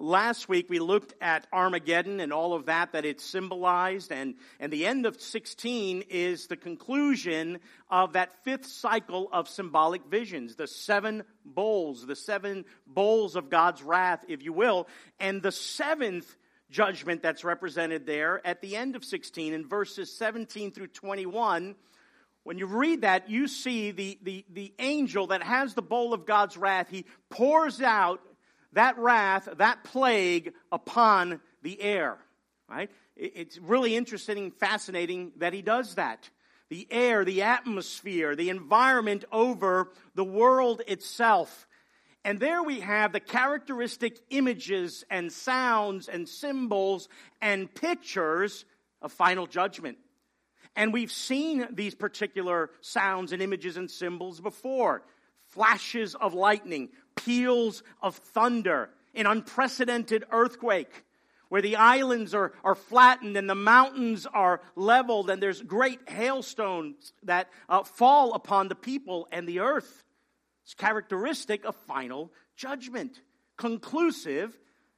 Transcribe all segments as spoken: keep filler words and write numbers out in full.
last week we looked at Armageddon and all of that that it symbolized, and, and the end of sixteen is the conclusion of that fifth cycle of symbolic visions, the seven bowls, the seven bowls of God's wrath, if you will, and the seventh judgment that's represented there at the end of sixteen in verses seventeen through twenty-one. When you read that, you see the, the, the angel that has the bowl of God's wrath. He pours out that wrath, that plague upon the air. Right? It's really interesting and fascinating that he does that. The air, the atmosphere, the environment over the world itself. And there we have the characteristic images and sounds and symbols and pictures of final judgment. And we've seen these particular sounds and images and symbols before. Flashes of lightning, peals of thunder, an unprecedented earthquake where the islands are, are flattened and the mountains are leveled and there's great hailstones that uh, fall upon the people and the earth. It's characteristic of final judgment. Conclusive,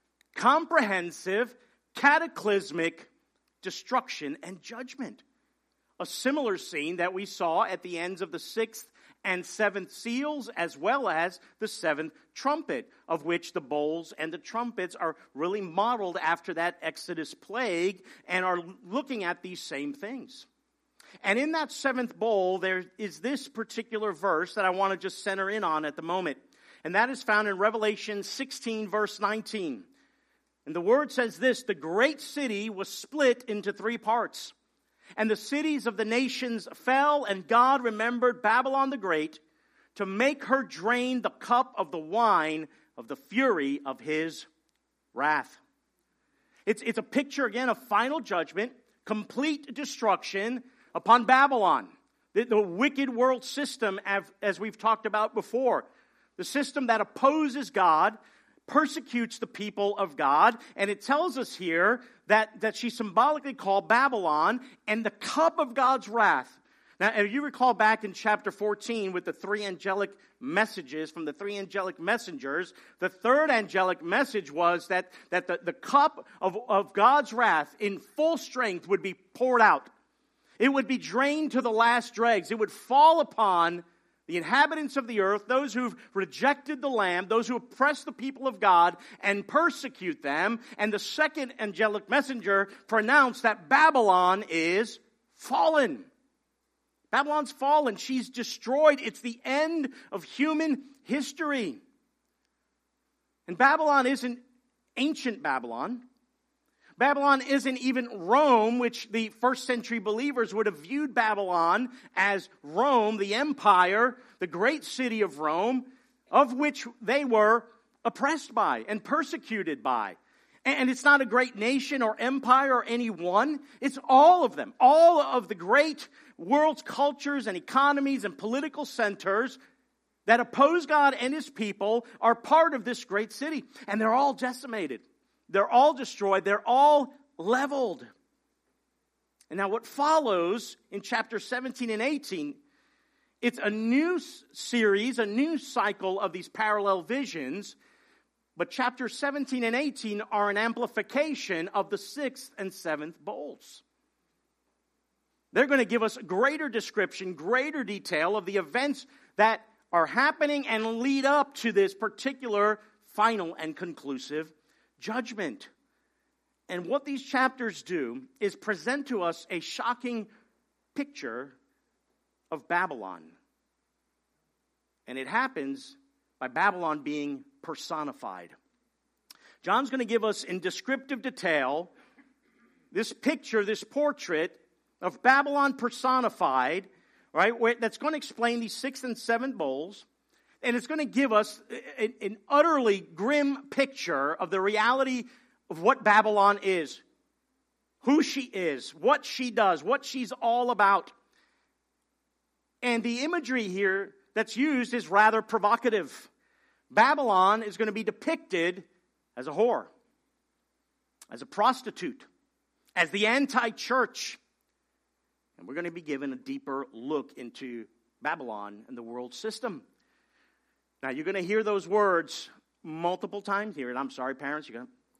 comprehensive, cataclysmic destruction and judgment. A similar scene that we saw at the ends of the sixth and seventh seals, as well as the seventh trumpet, of which the bowls and the trumpets are really modeled after that Exodus plague and are looking at these same things. And in that seventh bowl, there is this particular verse that I want to just center in on at the moment. And that is found in Revelation sixteen, verse nineteen. And the word says this: the great city was split into three parts. And the cities of the nations fell, and God remembered Babylon the Great to make her drain the cup of the wine of the fury of his wrath. It's, it's a picture, again, of final judgment, complete destruction upon Babylon, the, the wicked world system, as, as we've talked about before. The system that opposes God, persecutes the people of God, and it tells us here that, that she's symbolically called Babylon and the cup of God's wrath. Now, if you recall back in chapter fourteen with the three angelic messages from the three angelic messengers, the third angelic message was that, that the, the cup of, of God's wrath in full strength would be poured out. It would be drained to the last dregs. It would fall upon the inhabitants of the earth, those who've rejected the Lamb, those who oppress the people of God and persecute them. And the second angelic messenger pronounced that Babylon is fallen. Babylon's fallen. She's destroyed. It's the end of human history. And Babylon isn't ancient Babylon. Babylon isn't even Rome, which the first century believers would have viewed Babylon as Rome, the empire, the great city of Rome, of which they were oppressed by and persecuted by. And it's not a great nation or empire or any one. It's all of them. All of the great world's cultures and economies and political centers that oppose God and his people are part of this great city. And they're all decimated. They're all destroyed. They're all leveled. And now what follows in chapter seventeen and eighteen, it's a new series, a new cycle of these parallel visions. But chapter seventeen and eighteen are an amplification of the sixth and seventh bowls. They're going to give us greater description, greater detail of the events that are happening and lead up to this particular final and conclusive judgment. And what these chapters do is present to us a shocking picture of Babylon. And it happens by Babylon being personified. John's going to give us in descriptive detail this picture, this portrait of Babylon personified, right? Where, that's going to explain these sixth and seventh bowls. And it's going to give us an, an utterly grim picture of the reality of what Babylon is, who she is, what she does, what she's all about. And the imagery here that's used is rather provocative. Babylon is going to be depicted as a whore, as a prostitute, as the anti-church. And we're going to be given a deeper look into Babylon and the world system. Now, you're going to hear those words multiple times here. And I'm sorry, parents, you're going to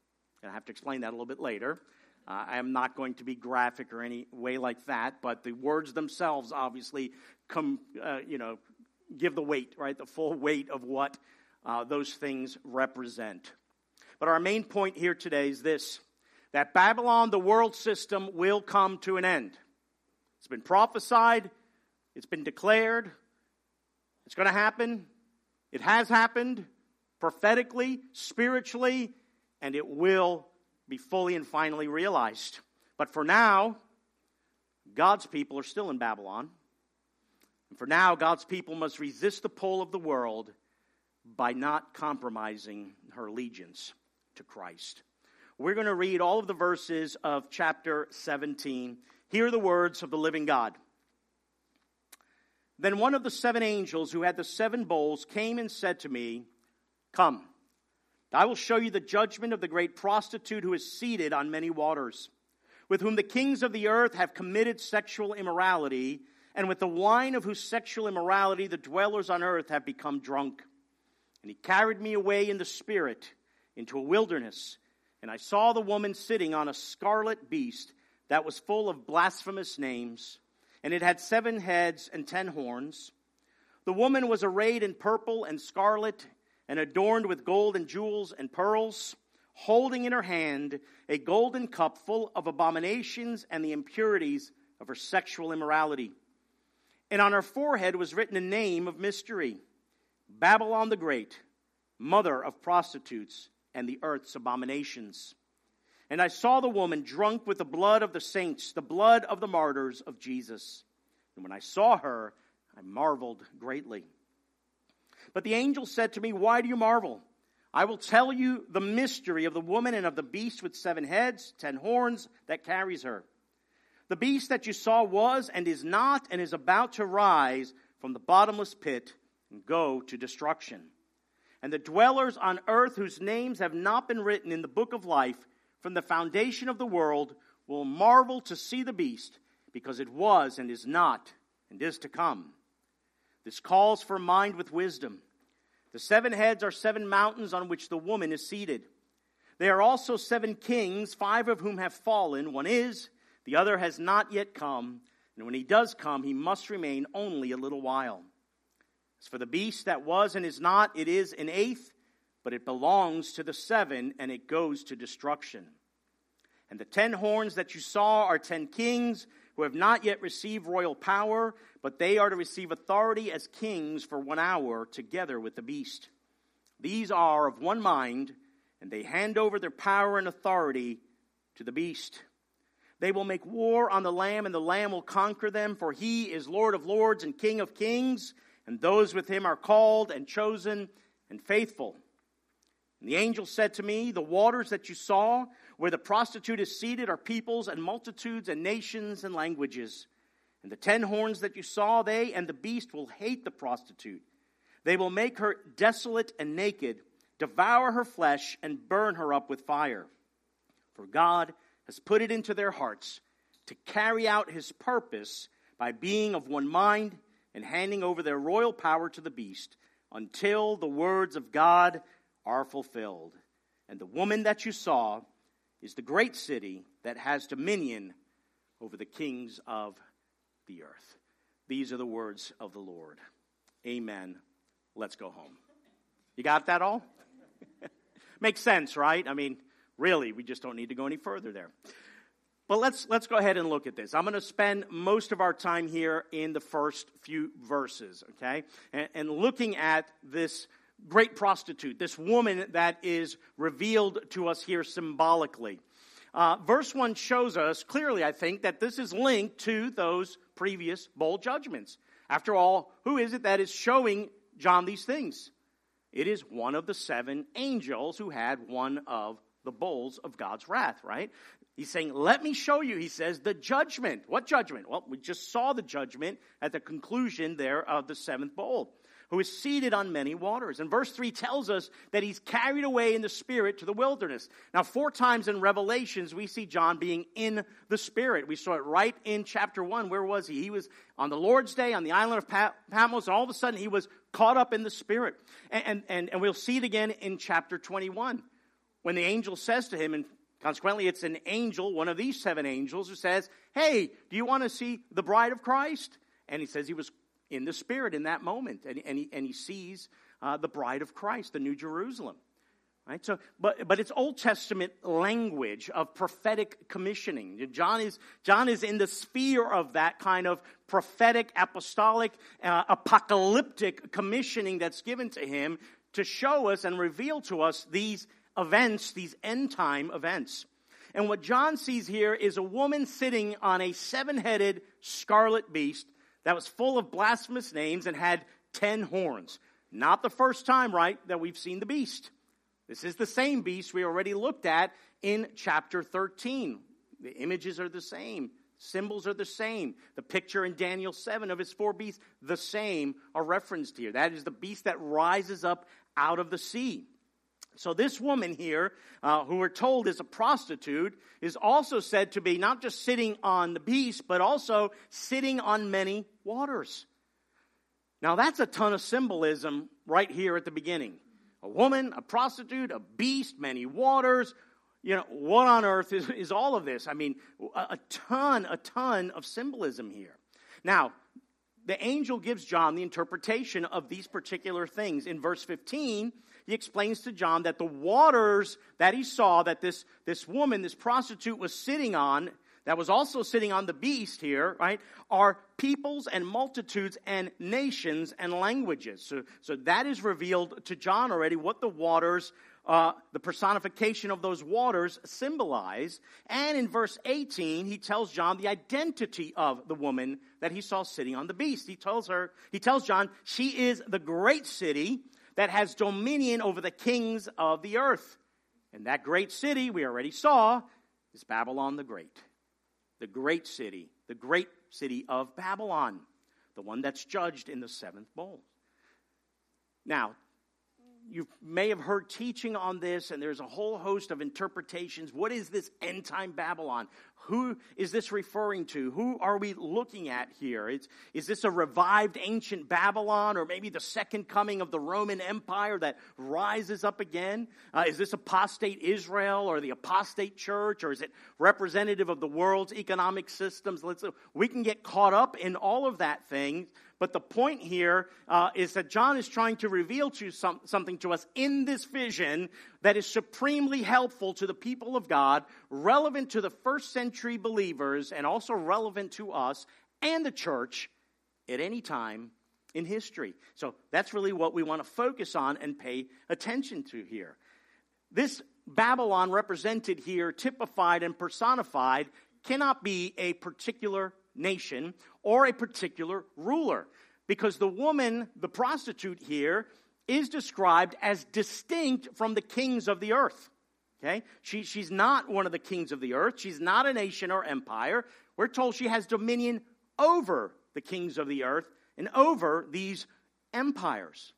I have to explain that a little bit later. Uh, I am not going to be graphic or any way like that, but the words themselves obviously come, uh, you know, give the weight, right? The full weight of what uh, those things represent. But our main point here today is this, that Babylon, the world system, will come to an end. It's been prophesied. It's been declared. It's going to happen. It has happened prophetically, spiritually, and it will be fully and finally realized. But for now, God's people are still in Babylon. And for now, God's people must resist the pull of the world by not compromising her allegiance to Christ. We're going to read all of the verses of chapter seventeen. Hear the words of the living God. Then one of the seven angels who had the seven bowls came and said to me, "Come, I will show you the judgment of the great prostitute who is seated on many waters, with whom the kings of the earth have committed sexual immorality, and with the wine of whose sexual immorality the dwellers on earth have become drunk." And he carried me away in the spirit into a wilderness, and I saw the woman sitting on a scarlet beast that was full of blasphemous names, and it had seven heads and ten horns. The woman was arrayed in purple and scarlet, and adorned with gold and jewels and pearls, holding in her hand a golden cup full of abominations and the impurities of her sexual immorality. And on her forehead was written a name of mystery, Babylon the Great, mother of prostitutes and the earth's abominations. And I saw the woman drunk with the blood of the saints, the blood of the martyrs of Jesus. And when I saw her, I marveled greatly. But the angel said to me, "Why do you marvel? I will tell you the mystery of the woman and of the beast with seven heads, ten horns, that carries her. The beast that you saw was and is not and is about to rise from the bottomless pit and go to destruction. And the dwellers on earth whose names have not been written in the book of life from the foundation of the world will marvel to see the beast, because it was and is not and is to come. This calls for a mind with wisdom. The seven heads are seven mountains on which the woman is seated. There are also seven kings, five of whom have fallen. One is, the other has not yet come. And when he does come, he must remain only a little while. As for the beast that was and is not, it is an eighth, but it belongs to the seven, and it goes to destruction. And the ten horns that you saw are ten kings who have not yet received royal power, but they are to receive authority as kings for one hour together with the beast. These are of one mind, and they hand over their power and authority to the beast. They will make war on the Lamb, and the Lamb will conquer them, for he is Lord of lords and King of kings, and those with him are called and chosen and faithful. And the angel said to me, the waters that you saw, where the prostitute is seated, are peoples and multitudes and nations and languages. And the ten horns that you saw, they and the beast will hate the prostitute. They will make her desolate and naked, devour her flesh, and burn her up with fire. For God has put it into their hearts to carry out his purpose by being of one mind and handing over their royal power to the beast until the words of God are fulfilled. And the woman that you saw is the great city that has dominion over the kings of the earth. These are the words of the Lord. Amen. Let's go home. You got that all? Makes sense, right? I mean, really, we just don't need to go any further there. But let's let's go ahead and look at this. I'm going to spend most of our time here in the first few verses, okay? And, and looking at this great prostitute, this woman that is revealed to us here symbolically. Uh, verse one shows us clearly, I think, that this is linked to those previous bowl judgments. After all, who is it that is showing John these things? It is one of the seven angels who had one of the bowls of God's wrath, right? He's saying, let me show you, he says, the judgment. What judgment? Well, we just saw the judgment at the conclusion there of the seventh bowl, who is seated on many waters. And verse three tells us that he's carried away in the Spirit to the wilderness. Now, four times in Revelations, we see John being in the Spirit. We saw it right in chapter one. Where was he? He was on the Lord's Day on the island of Patmos, and all of a sudden he was caught up in the Spirit. And, and, and we'll see it again in chapter twenty-one, when the angel says to him, and consequently it's an angel, one of these seven angels, who says, hey, do you want to see the bride of Christ? And he says he was in the Spirit in that moment, and, and, he, and he sees uh, the bride of Christ, the New Jerusalem. Right? So, but but it's Old Testament language of prophetic commissioning. John is John is in the sphere of that kind of prophetic, apostolic, uh, apocalyptic commissioning that's given to him to show us and reveal to us these events, these end time events. And what John sees here is a woman sitting on a seven-headed scarlet beast that was full of blasphemous names and had ten horns. Not the first time, right, that we've seen the beast. This is the same beast we already looked at in chapter thirteen. The images are the same. Symbols are the same. The picture in Daniel seven of his four beasts, the same, are referenced here. That is the beast that rises up out of the sea. So this woman here, uh, who we're told is a prostitute, is also said to be not just sitting on the beast, but also sitting on many waters. Now that's a ton of symbolism right here at the beginning. A woman, a prostitute, a beast, many waters. You know, what on earth is, is all of this? I mean, a, a ton, a ton of symbolism here. Now, the angel gives John the interpretation of these particular things. In verse fifteen, he explains to John that the waters that he saw, that this, this woman, this prostitute was sitting on, that was also sitting on the beast here, right, are peoples and multitudes and nations and languages. So, so that is revealed to John already what the waters, uh, the personification of those waters symbolize. And in verse eighteen, he tells John the identity of the woman that he saw sitting on the beast. He tells her, he tells John, she is the great city that has dominion over the kings of the earth. And that great city, we already saw, is Babylon the Great. The great city, the great city of Babylon, the one that's judged in the seventh bowl. Now, you may have heard teaching on this, and there's a whole host of interpretations. What is this end-time Babylon? Who is this referring to? Who are we looking at here? It's, is this a revived ancient Babylon, or maybe the second coming of the Roman Empire that rises up again? Uh, is this apostate Israel or the apostate church, or is it representative of the world's economic systems? Let's, we can get caught up in all of that thing. But the point here uh, is that John is trying to reveal to some, something to us in this vision that is supremely helpful to the people of God, relevant to the first century believers, and also relevant to us and the church at any time in history. So that's really what we want to focus on and pay attention to here. This Babylon represented here, typified and personified, cannot be a particular nation or a particular ruler, because the woman, the prostitute here, is described as distinct from the kings of the earth. Okay? She, she's not one of the kings of the earth. She's not a nation or empire. We're told she has dominion over the kings of the earth and over these empires.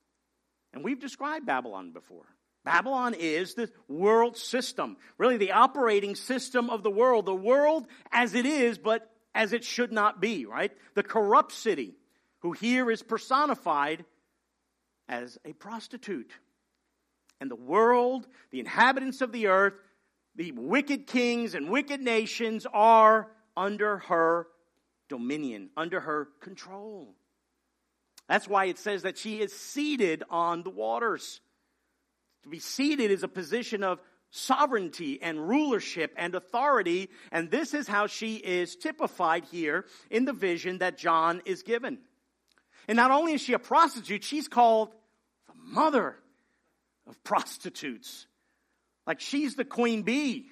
And we've described Babylon before. Babylon is the world system, really the operating system of the world, the world as it is, but as it should not be, right? The corrupt city, who here is personified as a prostitute. And the world, the inhabitants of the earth, the wicked kings and wicked nations are under her dominion, under her control. That's why it says that she is seated on the waters. To be seated is a position of sovereignty and rulership and authority, and this is how she is typified here in the vision that John is given. And not only is she a prostitute, she's called the mother of prostitutes. Like she's the queen bee.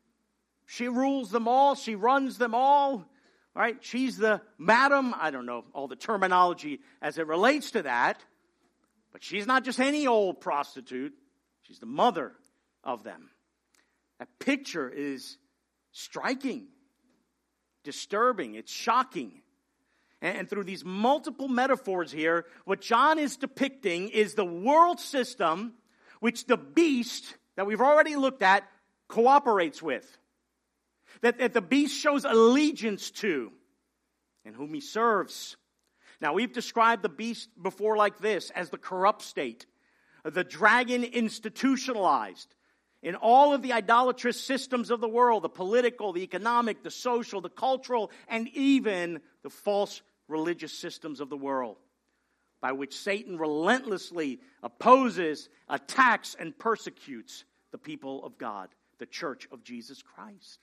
She rules them all. She runs them all. Right? She's the madam. I don't know all the terminology as it relates to that. But she's not just any old prostitute. She's the mother of them. That picture is striking, disturbing, it's shocking. And through these multiple metaphors here, what John is depicting is the world system which the beast that we've already looked at cooperates with. That, that the beast shows allegiance to and whom he serves. Now, we've described the beast before like this as the corrupt state. The dragon institutionalized. in all of the idolatrous systems of the world, the political, the economic, the social, the cultural, and even the false religious systems of the world, by which Satan relentlessly opposes, attacks, and persecutes the people of God, the church of Jesus Christ.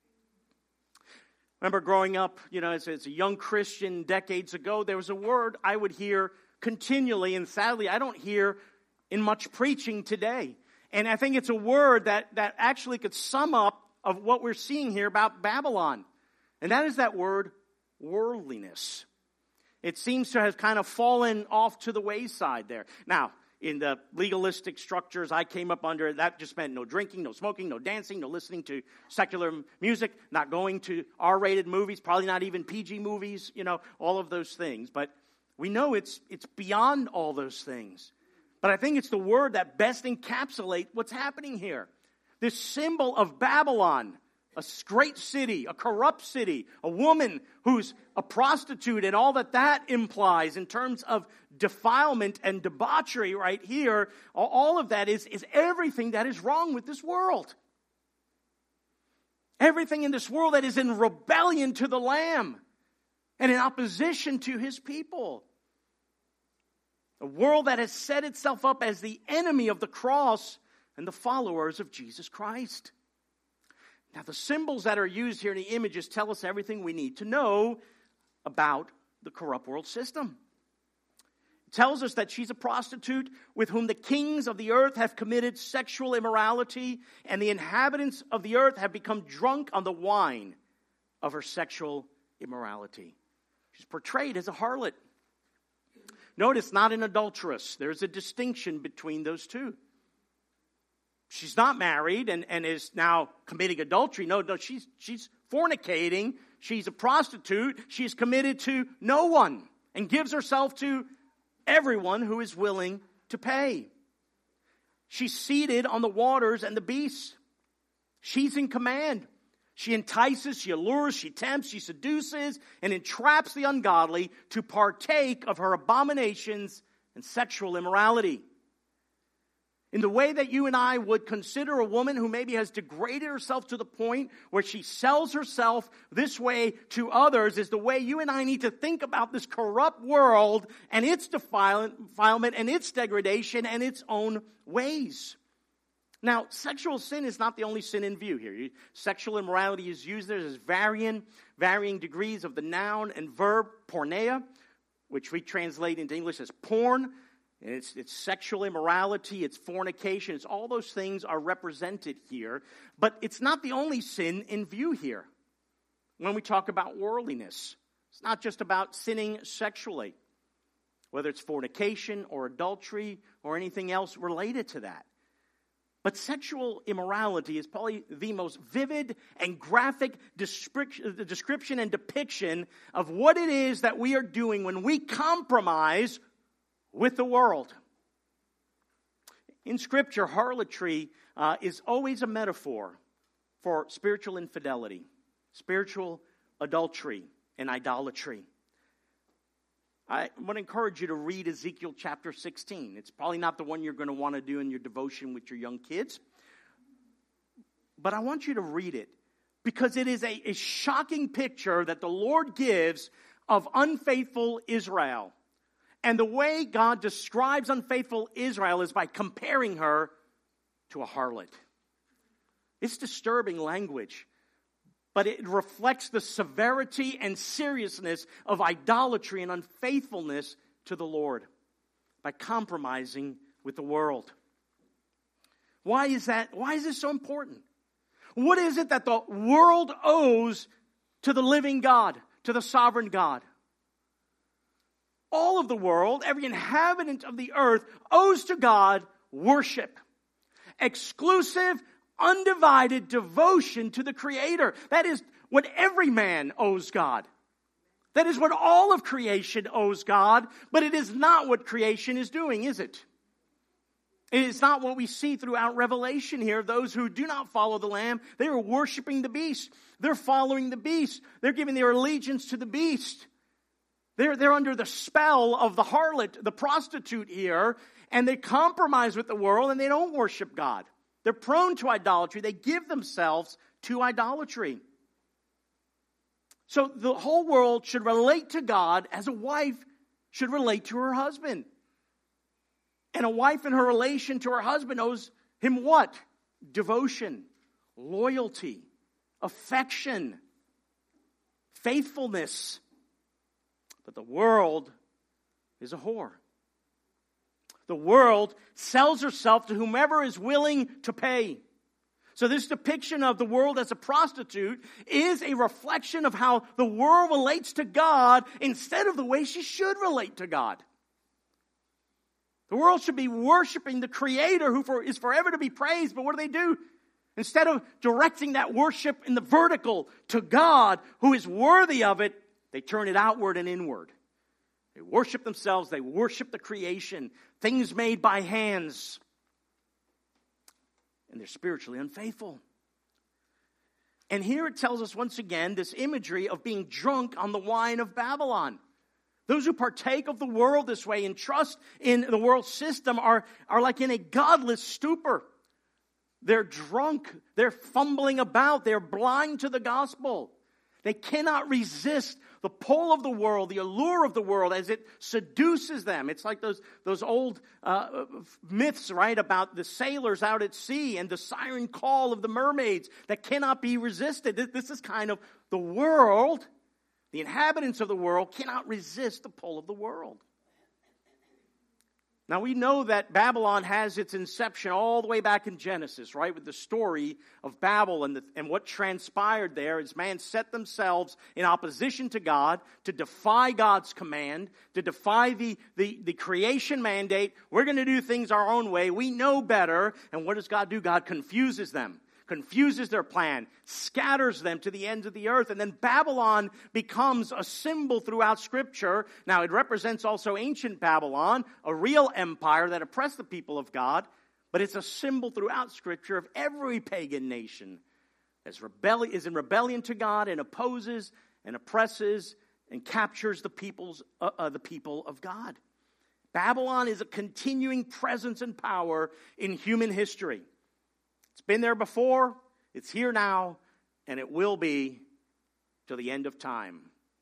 Remember growing up, you know, as, as a young Christian decades ago, there was a word I would hear continually, and sadly I don't hear in much preaching today. And I think it's a word that, that actually could sum up of what we're seeing here about Babylon. And that is that word, worldliness. It seems to have kind of fallen off to the wayside there. Now, in the legalistic structures I came up under, that just meant no drinking, no smoking, no dancing, no listening to secular music, not going to R-rated movies, probably not even P G movies, you know, all of those things. But we know it's it's beyond all those things. But I think it's the word that best encapsulates what's happening here. This symbol of Babylon, a great city, a corrupt city, a woman who's a prostitute, and all that that implies in terms of defilement and debauchery right here, all of that is, is everything that is wrong with this world. Everything in this world that is in rebellion to the Lamb and in opposition to his people. A world that has set itself up as the enemy of the cross and the followers of Jesus Christ. Now, the symbols that are used here in the images tell us everything we need to know about the corrupt world system. It tells us that she's a prostitute with whom the kings of the earth have committed sexual immorality, and the inhabitants of the earth have become drunk on the wine of her sexual immorality. She's portrayed as a harlot. Notice, not an adulteress. There's a distinction between those two. She's not married and, and is now committing adultery. No, no, she's, she's fornicating. She's a prostitute. She's committed to no one and gives herself to everyone who is willing to pay. She's seated on the waters and the beasts. She's in command. She entices, she allures, she tempts, she seduces, and entraps the ungodly to partake of her abominations and sexual immorality. In the way that you and I would consider a woman who maybe has degraded herself to the point where she sells herself this way to others, is the way you and I need to think about this corrupt world and its defilement and its degradation and its own ways. Now, sexual sin is not the only sin in view here. Sexual immorality is used there as varying, varying degrees of the noun and verb porneia, which we translate into English as porn. And it's, it's sexual immorality, it's fornication, it's all those things are represented here. But it's not the only sin in view here. When we talk about worldliness, it's not just about sinning sexually, whether it's fornication or adultery or anything else related to that. But sexual immorality is probably the most vivid and graphic description and depiction of what it is that we are doing when we compromise with the world. In Scripture, harlotry uh, is always a metaphor for spiritual infidelity, spiritual adultery, and idolatry. I want to encourage you to read Ezekiel chapter sixteen. It's probably not the one you're going to want to do in your devotion with your young kids. But I want you to read it because it is a, a shocking picture that the Lord gives of unfaithful Israel. And the way God describes unfaithful Israel is by comparing her to a harlot. It's disturbing language. But it reflects the severity and seriousness of idolatry and unfaithfulness to the Lord by compromising with the world. Why is that? Why is this so important? What is it that the world owes to the living God, to the sovereign God? All of the world, every inhabitant of the earth, owes to God worship. Exclusive, undivided devotion to the Creator. That is what every man owes God. That is what all of creation owes God, but it is not what creation is doing, is it? It is not what we see throughout Revelation here. Those who do not follow the Lamb, they are worshiping the beast. They're following the beast. They're giving their allegiance to the beast. They're, they're under the spell of the harlot, the prostitute here, and they compromise with the world and they don't worship God. They're prone to idolatry. They give themselves to idolatry. So the whole world should relate to God as a wife should relate to her husband. And a wife in her relation to her husband owes him what? Devotion, loyalty, affection, faithfulness. But the world is a whore. The world sells herself to whomever is willing to pay. So this depiction of the world as a prostitute is a reflection of how the world relates to God instead of the way she should relate to God. The world should be worshiping the Creator who for, is forever to be praised, but what do they do? Instead of directing that worship in the vertical to God who is worthy of it, they turn it outward and inward. They worship themselves, they worship the creation, things made by hands. And they're spiritually unfaithful. And here it tells us once again this imagery of being drunk on the wine of Babylon. Those who partake of the world this way and trust in the world system are, are like in a godless stupor. They're drunk. They're fumbling about. They're blind to the gospel. They cannot resist the pull of the world, the allure of the world as it seduces them. It's like those, those old uh, myths, right, about the sailors out at sea and the siren call of the mermaids that cannot be resisted. This, this is kind of the world. The inhabitants of the world cannot resist the pull of the world. Now we know that Babylon has its inception all the way back in Genesis, right? With the story of Babel and, the, and what transpired there as man set themselves in opposition to God to defy God's command, to defy the, the, the creation mandate. We're going to do things our own way. We know better. And what does God do? God confuses them. Confuses their plan, scatters them to the ends of the earth. And then Babylon becomes a symbol throughout Scripture. Now, it represents also ancient Babylon, a real empire that oppressed the people of God. But it's a symbol throughout Scripture of every pagan nation that rebelli- is in rebellion to God and opposes and oppresses and captures the, people's, uh, uh, the people of God. Babylon is a continuing presence and power in human history. It's been there before, it's here now, and it will be till the end of time.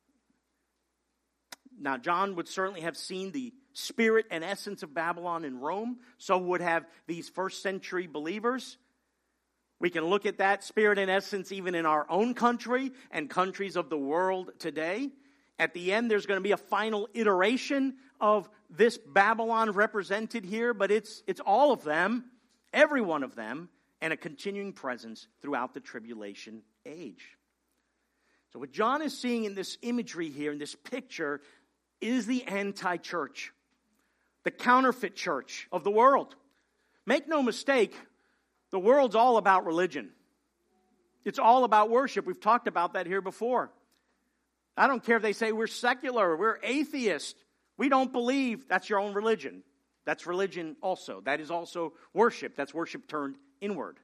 Now, John would certainly have seen the spirit and essence of Babylon in Rome. So would have these first century believers. We can look at that spirit and essence even in our own country and countries of the world today. At the end, there's going to be a final iteration of this Babylon represented here, but it's, it's all of them, every one of them, and a continuing presence throughout the tribulation age. So what John is seeing in this imagery here, in this picture, is the anti-church, the counterfeit church of the world. Make no mistake, the world's all about religion. It's all about worship. We've talked about that here before. I don't care if they say we're secular, we're atheist. We don't believe. That's your own religion. That's religion also. That is also worship. That's worship turned inward.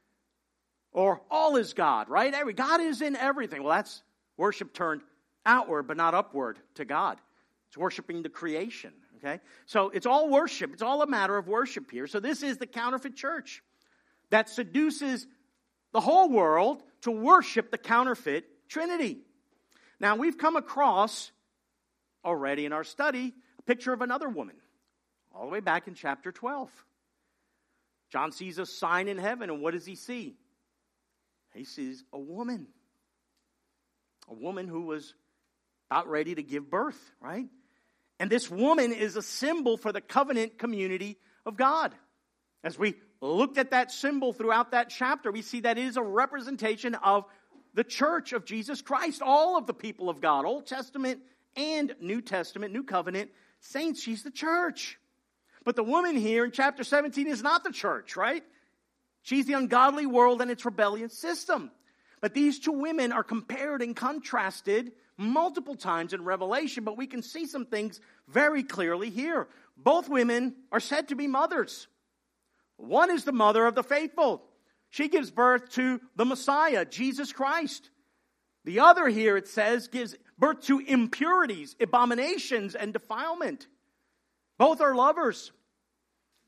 Or all is God, right? Every, God is in everything. Well, that's worship turned outward, but not upward to God. It's worshiping the creation, okay? So it's all worship. It's all a matter of worship here. So this is the counterfeit church that seduces the whole world to worship the counterfeit Trinity. Now, we've come across already in our study a picture of another woman, all the way back in chapter twelve. John sees a sign in heaven, and what does he see? He sees a woman. A woman who was about ready to give birth, right? And this woman is a symbol for the covenant community of God. As we looked at that symbol throughout that chapter, we see that it is a representation of the church of Jesus Christ, all of the people of God, Old Testament and New Testament, New Covenant saints. She's the church. But the woman here in chapter seventeen is not the church, right? She's the ungodly world and its rebellion system. But these two women are compared and contrasted multiple times in Revelation, but we can see some things very clearly here. Both women are said to be mothers. One is the mother of the faithful. She gives birth to the Messiah, Jesus Christ. The other here, it says, gives birth to impurities, abominations, and defilement. Both are lovers.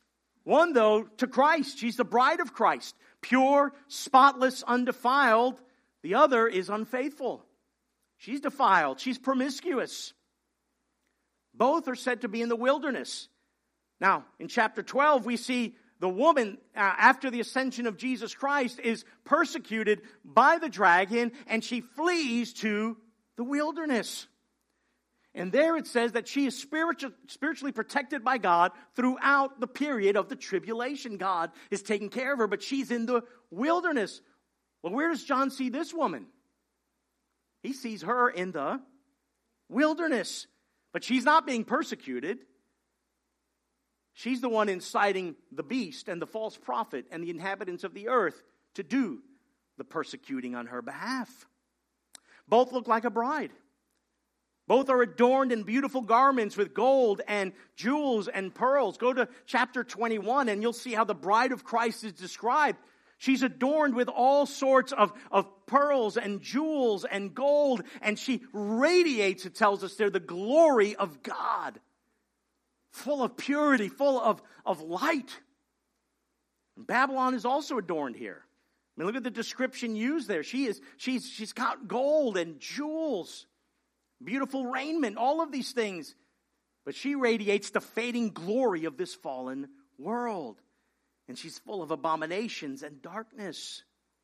One, though, to Christ. She's the bride of Christ. Pure, spotless, undefiled. The other is unfaithful. She's defiled. She's promiscuous. Both are said to be in the wilderness. Now, in chapter twelve, we see the woman, uh, after the ascension of Jesus Christ, is persecuted by the dragon, and she flees to the wilderness. And there it says that she is spiritual, spiritually protected by God throughout the period of the tribulation. God is taking care of her, but she's in the wilderness. Well, where does John see this woman? He sees her in the wilderness. But she's not being persecuted. She's the one inciting the beast and the false prophet and the inhabitants of the earth to do the persecuting on her behalf. Both look like a bride. Both are adorned in beautiful garments with gold and jewels and pearls. Go to chapter twenty-one and you'll see how the bride of Christ is described. She's adorned with all sorts of, of pearls and jewels and gold, and she radiates, it tells us there, the glory of God. Full of purity, full of, of light. And Babylon is also adorned here. I mean, look at the description used there. She is, she's, she's got gold and jewels, beautiful raiment, all of these things. But she radiates the fading glory of this fallen world. And she's full of abominations and darkness.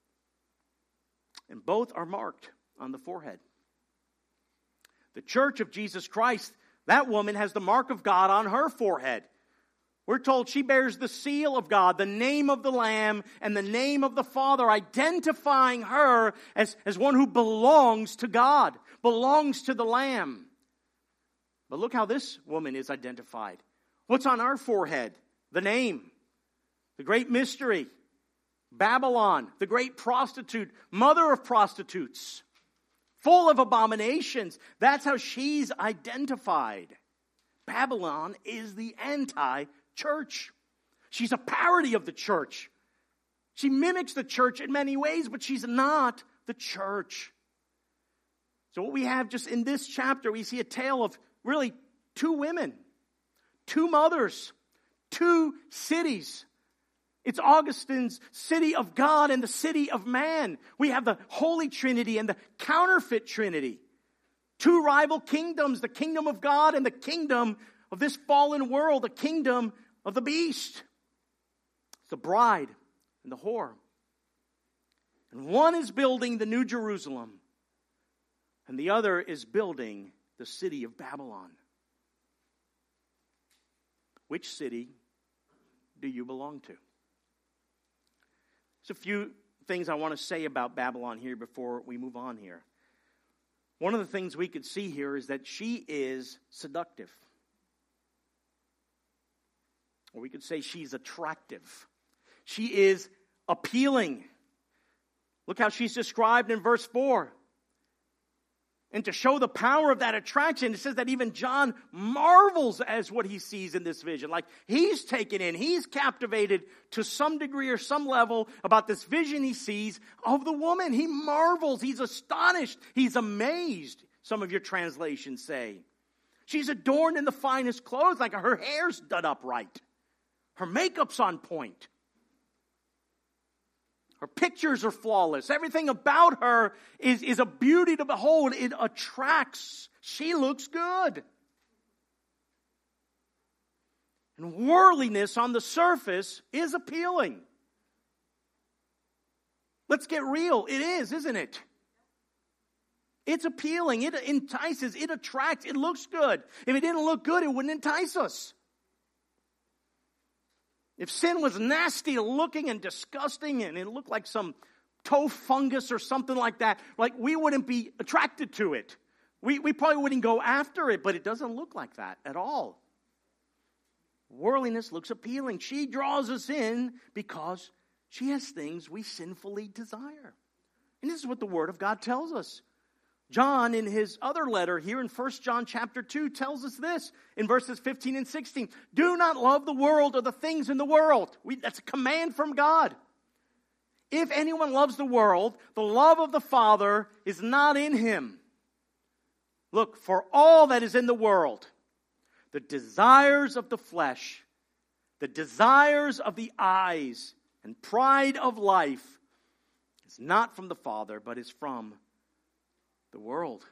And both are marked on the forehead. The church of Jesus Christ, that woman has the mark of God on her forehead. We're told she bears the seal of God, the name of the Lamb, and the name of the Father, identifying her as, as one who belongs to God, belongs to the Lamb. But look how this woman is identified. What's on our forehead? The name. The great mystery. Babylon, the great prostitute, mother of prostitutes. Full of abominations. That's how she's identified. Babylon is the anti-church. She's a parody of the church. She mimics the church in many ways, but she's not the church. So what we have just in this chapter, we see a tale of really two women, two mothers, two cities. It's Augustine's city of God and the city of man. We have the Holy Trinity and the counterfeit Trinity. Two rival kingdoms, the kingdom of God and the kingdom of this fallen world, the kingdom of the beast. It's the bride and the whore. And one is building the New Jerusalem, and the other is building the city of Babylon. Which city do you belong to? There's a few things I want to say about Babylon here before we move on here. One of the things we could see here is that she is seductive. Or we could say she's attractive. She is appealing. Look how she's described in verse four. And to show the power of that attraction, it says that even John marvels as what he sees in this vision. Like he's taken in, he's captivated to some degree or some level about this vision he sees of the woman. He marvels, he's astonished, he's amazed, some of your translations say. She's adorned in the finest clothes, like her hair's done up right. Her makeup's on point. Her pictures are flawless. Everything about her is, is a beauty to behold. It attracts. She looks good. And worldliness on the surface is appealing. Let's get real. It is, isn't it? It's appealing. It entices. It attracts. It looks good. If it didn't look good, it wouldn't entice us. If sin was nasty looking and disgusting and it looked like some toe fungus or something like that, like we wouldn't be attracted to it. We, we probably wouldn't go after it, but it doesn't look like that at all. Worldliness looks appealing. She draws us in because she has things we sinfully desire. And this is what the Word of God tells us. John, in his other letter here in First John chapter two, tells us this in verses fifteen and sixteen. Do not love the world or the things in the world. We, that's a command from God. If anyone loves the world, the love of the Father is not in him. Look, for all that is in the world, the desires of the flesh, The desires of the eyes and pride of life is not from the Father, but is from the world.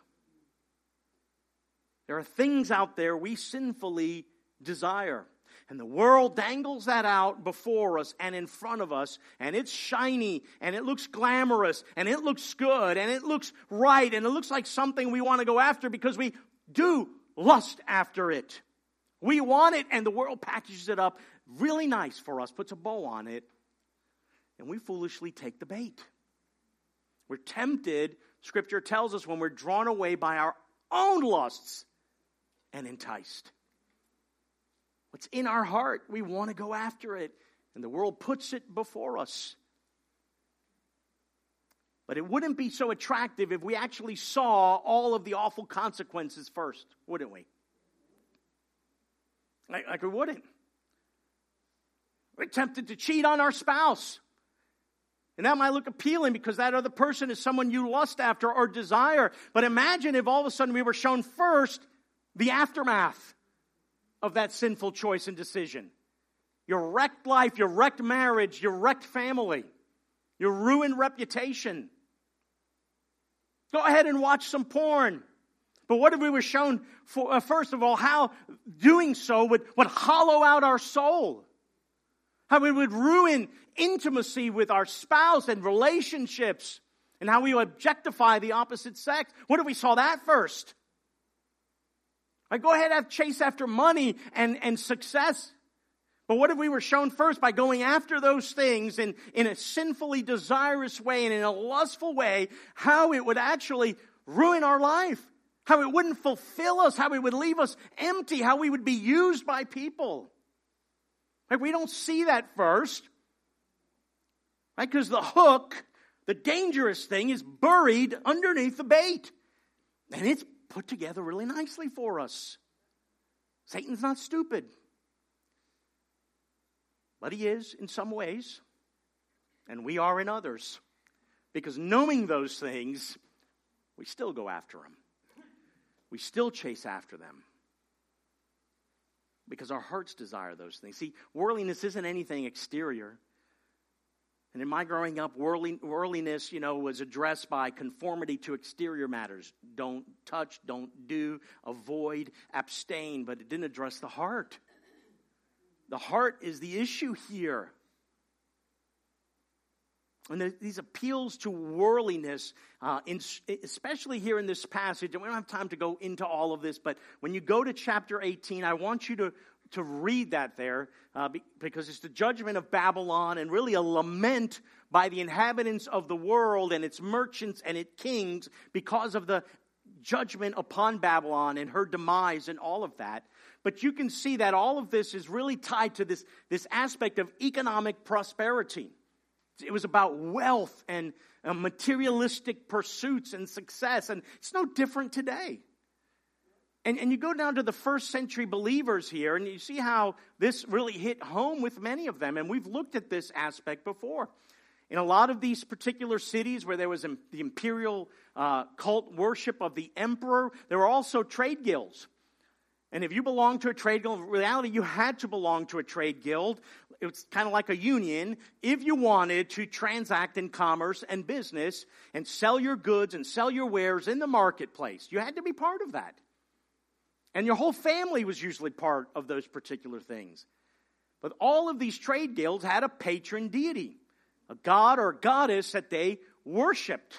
There are things out there we sinfully desire. And the world dangles that out before us and in front of us. And it's shiny and it looks glamorous and it looks good and it looks right and it looks like something we want to go after because we do lust after it. We want it, and the world packages it up really nice for us, puts a bow on it, and we foolishly take the bait. We're tempted, Scripture tells us, when we're drawn away by our own lusts and enticed. What's in our heart, we want to go after it, and the world puts it before us. But it wouldn't be so attractive if we actually saw all of the awful consequences first, wouldn't we? Like, like we wouldn't. We're tempted to cheat on our spouse. And that might look appealing because that other person is someone you lust after or desire. But imagine if all of a sudden we were shown first the aftermath of that sinful choice and decision. Your wrecked life, your wrecked marriage, your wrecked family, your ruined reputation. Go ahead and watch some porn. But what if we were shown, for, uh, first of all, how doing so would, would hollow out our soul? How it would ruin intimacy with our spouse and relationships, and how we would objectify the opposite sex. What if we saw that first? I go ahead and chase after money and, and success. But what if we were shown first by going after those things in, in a sinfully desirous way and in a lustful way, how it would actually ruin our life, how it wouldn't fulfill us, how it would leave us empty, how we would be used by people. Like, we don't see that first, right? Because the hook, the dangerous thing, is buried underneath the bait. And it's put together really nicely for us. Satan's not stupid. But he is in some ways, and we are in others. Because knowing those things, we still go after them. We still chase after them. Because our hearts desire those things. See, worldliness isn't anything exterior. And in my growing up, worldly, worldliness, you know, was addressed by conformity to exterior matters. Don't touch, don't do, avoid, abstain. But it didn't address the heart. The heart is the issue here. And the, these appeals to worldliness, uh, in, especially here in this passage, and we don't have time to go into all of this, but when you go to chapter eighteen, I want you to, to read that there, uh, be, because it's the judgment of Babylon and really a lament by the inhabitants of the world and its merchants and its kings because of the judgment upon Babylon and her demise and all of that. But you can see that all of this is really tied to this, this aspect of economic prosperity. It was about wealth and uh, materialistic pursuits and success. And it's no different today. And, and you go down to the first century believers here, and you see how this really hit home with many of them. And we've looked at this aspect before. In a lot of these particular cities where there was the imperial uh, cult worship of the emperor, there were also trade guilds. And if you belonged to a trade guild, in reality, you had to belong to a trade guild. It's kind of like a union. If you wanted to transact in commerce and business and sell your goods and sell your wares in the marketplace, you had to be part of that. And your whole family was usually part of those particular things. But all of these trade guilds had a patron deity, a god or goddess that they worshipped.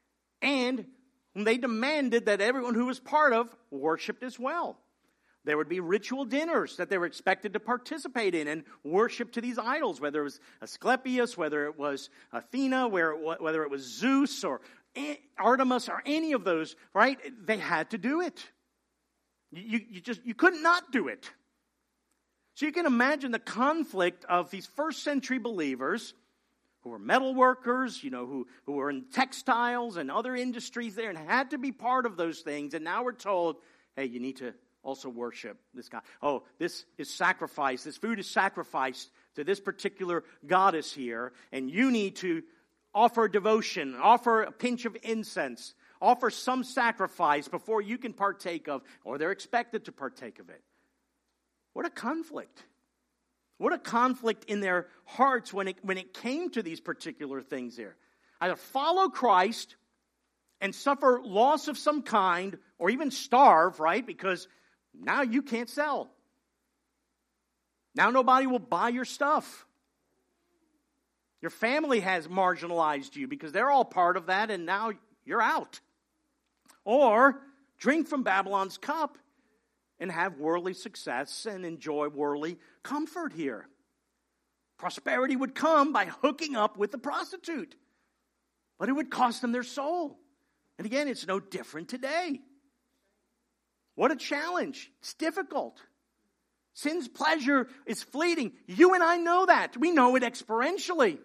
And they demanded that everyone who was part of worshipped as well. There would be ritual dinners that they were expected to participate in and worship to these idols, whether it was Asclepius, whether it was Athena, whether it was Zeus or Artemis or any of those, right? They had to do it. You, you just you couldn't not do it. So you can imagine the conflict of these first century believers who were metal workers, you know, who, who were in textiles and other industries there and had to be part of those things. And now we're told, hey, you need to also worship this God. Oh, this is sacrifice. This food is sacrificed to this particular goddess here. And you need to offer devotion, offer a pinch of incense, offer some sacrifice before you can partake of, or they're expected to partake of it. What a conflict. What a conflict in their hearts when it, when it came to these particular things there. Either follow Christ and suffer loss of some kind, or even starve, right? Because now you can't sell. Now nobody will buy your stuff. Your family has marginalized you because they're all part of that, and now you're out. Or drink from Babylon's cup and have worldly success and enjoy worldly comfort here. Prosperity would come by hooking up with the prostitute, but it would cost them their soul. And again, it's no different today. What a challenge. It's difficult. Sin's pleasure is fleeting. You and I know that. We know it experientially.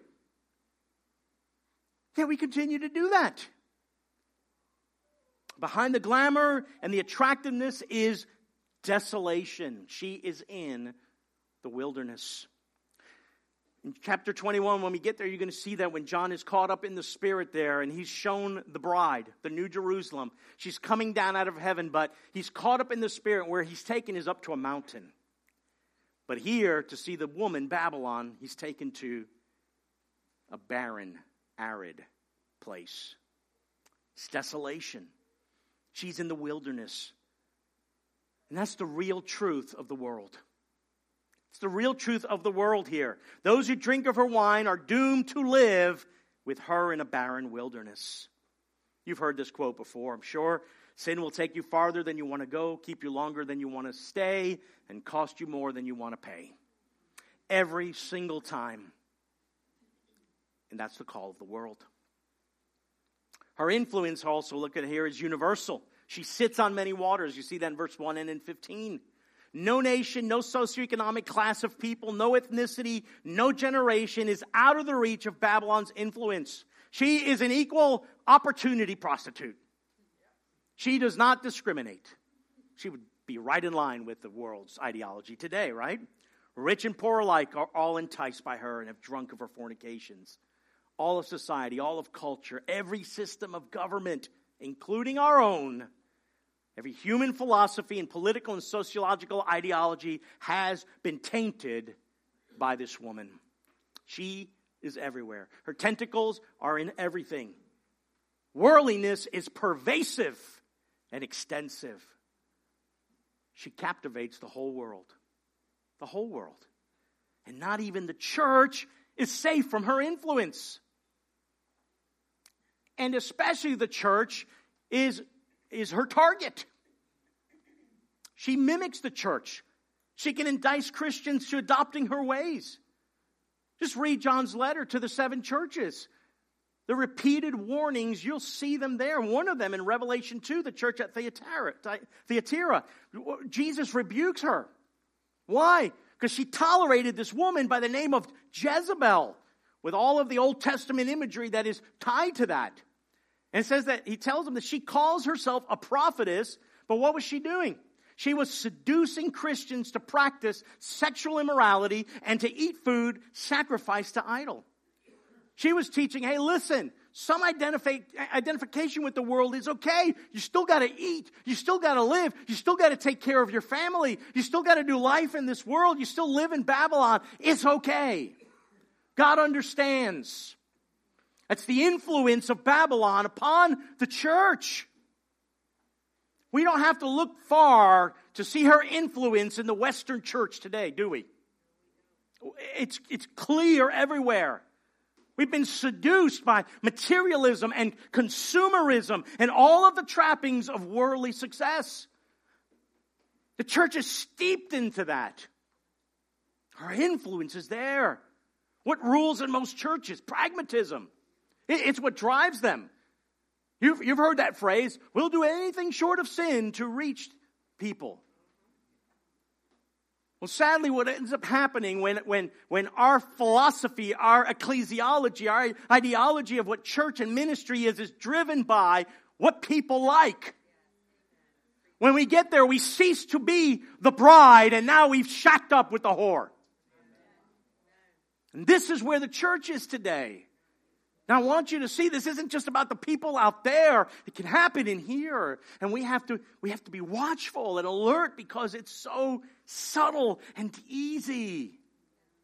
Yet we continue to do that. Behind the glamour and the attractiveness is desolation. She is in the wilderness. In chapter twenty-one, when we get there, you're going to see that when John is caught up in the Spirit there, and he's shown the bride, the New Jerusalem. She's coming down out of heaven, but he's caught up in the Spirit. Where he's taken is up to a mountain. But here, to see the woman, Babylon, he's taken to a barren, arid place. It's desolation. She's in the wilderness. And that's the real truth of the world. It's the real truth of the world here. Those who drink of her wine are doomed to live with her in a barren wilderness. You've heard this quote before, I'm sure. Sin will take you farther than you want to go, keep you longer than you want to stay, and cost you more than you want to pay. Every single time. And that's the call of the world. Her influence also, look at it here, is universal. She sits on many waters. You see that in verse one and in fifteen. No nation, no socioeconomic class of people, no ethnicity, no generation is out of the reach of Babylon's influence. She is an equal opportunity prostitute. She does not discriminate. She would be right in line with the world's ideology today, right? Rich and poor alike are all enticed by her and have drunk of her fornications. All of society, all of culture, every system of government, including our own, every human philosophy and political and sociological ideology has been tainted by this woman. She is everywhere. Her tentacles are in everything. Worldliness is pervasive and extensive. She captivates the whole world. The whole world. And not even the church is safe from her influence. And especially the church is, is her target. She mimics the church. She can entice Christians to adopting her ways. Just read John's letter to the seven churches. The repeated warnings, you'll see them there. One of them in Revelation two, the church at Thyatira. Thyatira. Jesus rebukes her. Why? Because she tolerated this woman by the name of Jezebel, with all of the Old Testament imagery that is tied to that. And it says that he tells them that she calls herself a prophetess, but what was she doing? She was seducing Christians to practice sexual immorality and to eat food sacrificed to idol. She was teaching, hey, listen, some identify, identification with the world is okay. You still got to eat. You still got to live. You still got to take care of your family. You still got to do life in this world. You still live in Babylon. It's okay. God understands. That's the influence of Babylon upon the church. We don't have to look far to see her influence in the Western church today, do we? It's, it's clear everywhere. We've been seduced by materialism and consumerism and all of the trappings of worldly success. The church is steeped into that. Her influence is there. What rules in most churches? Pragmatism. It's what drives them. You've, you've heard that phrase, we'll do anything short of sin to reach people. Well, sadly, what ends up happening when, when, when our philosophy, our ecclesiology, our ideology of what church and ministry is, is driven by what people like. When we get there, we cease to be the bride, and now we've shacked up with the whore. And this is where the church is today. Now, I want you to see this isn't just about the people out there. It can happen in here. And we have to, we have to be watchful and alert because it's so subtle and easy.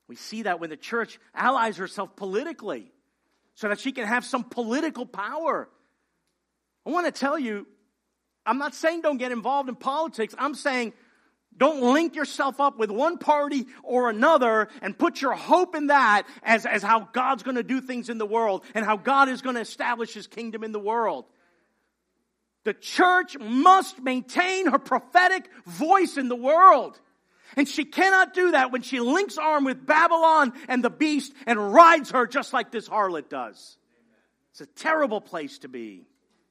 We see that when the church allies herself politically so that she can have some political power. I want to tell you, I'm not saying don't get involved in politics. I'm saying don't link yourself up with one party or another and put your hope in that as, as how God's going to do things in the world and how God is going to establish His kingdom in the world. The church must maintain her prophetic voice in the world. And she cannot do that when she links arm with Babylon and the beast and rides her just like this harlot does. It's a terrible place to be.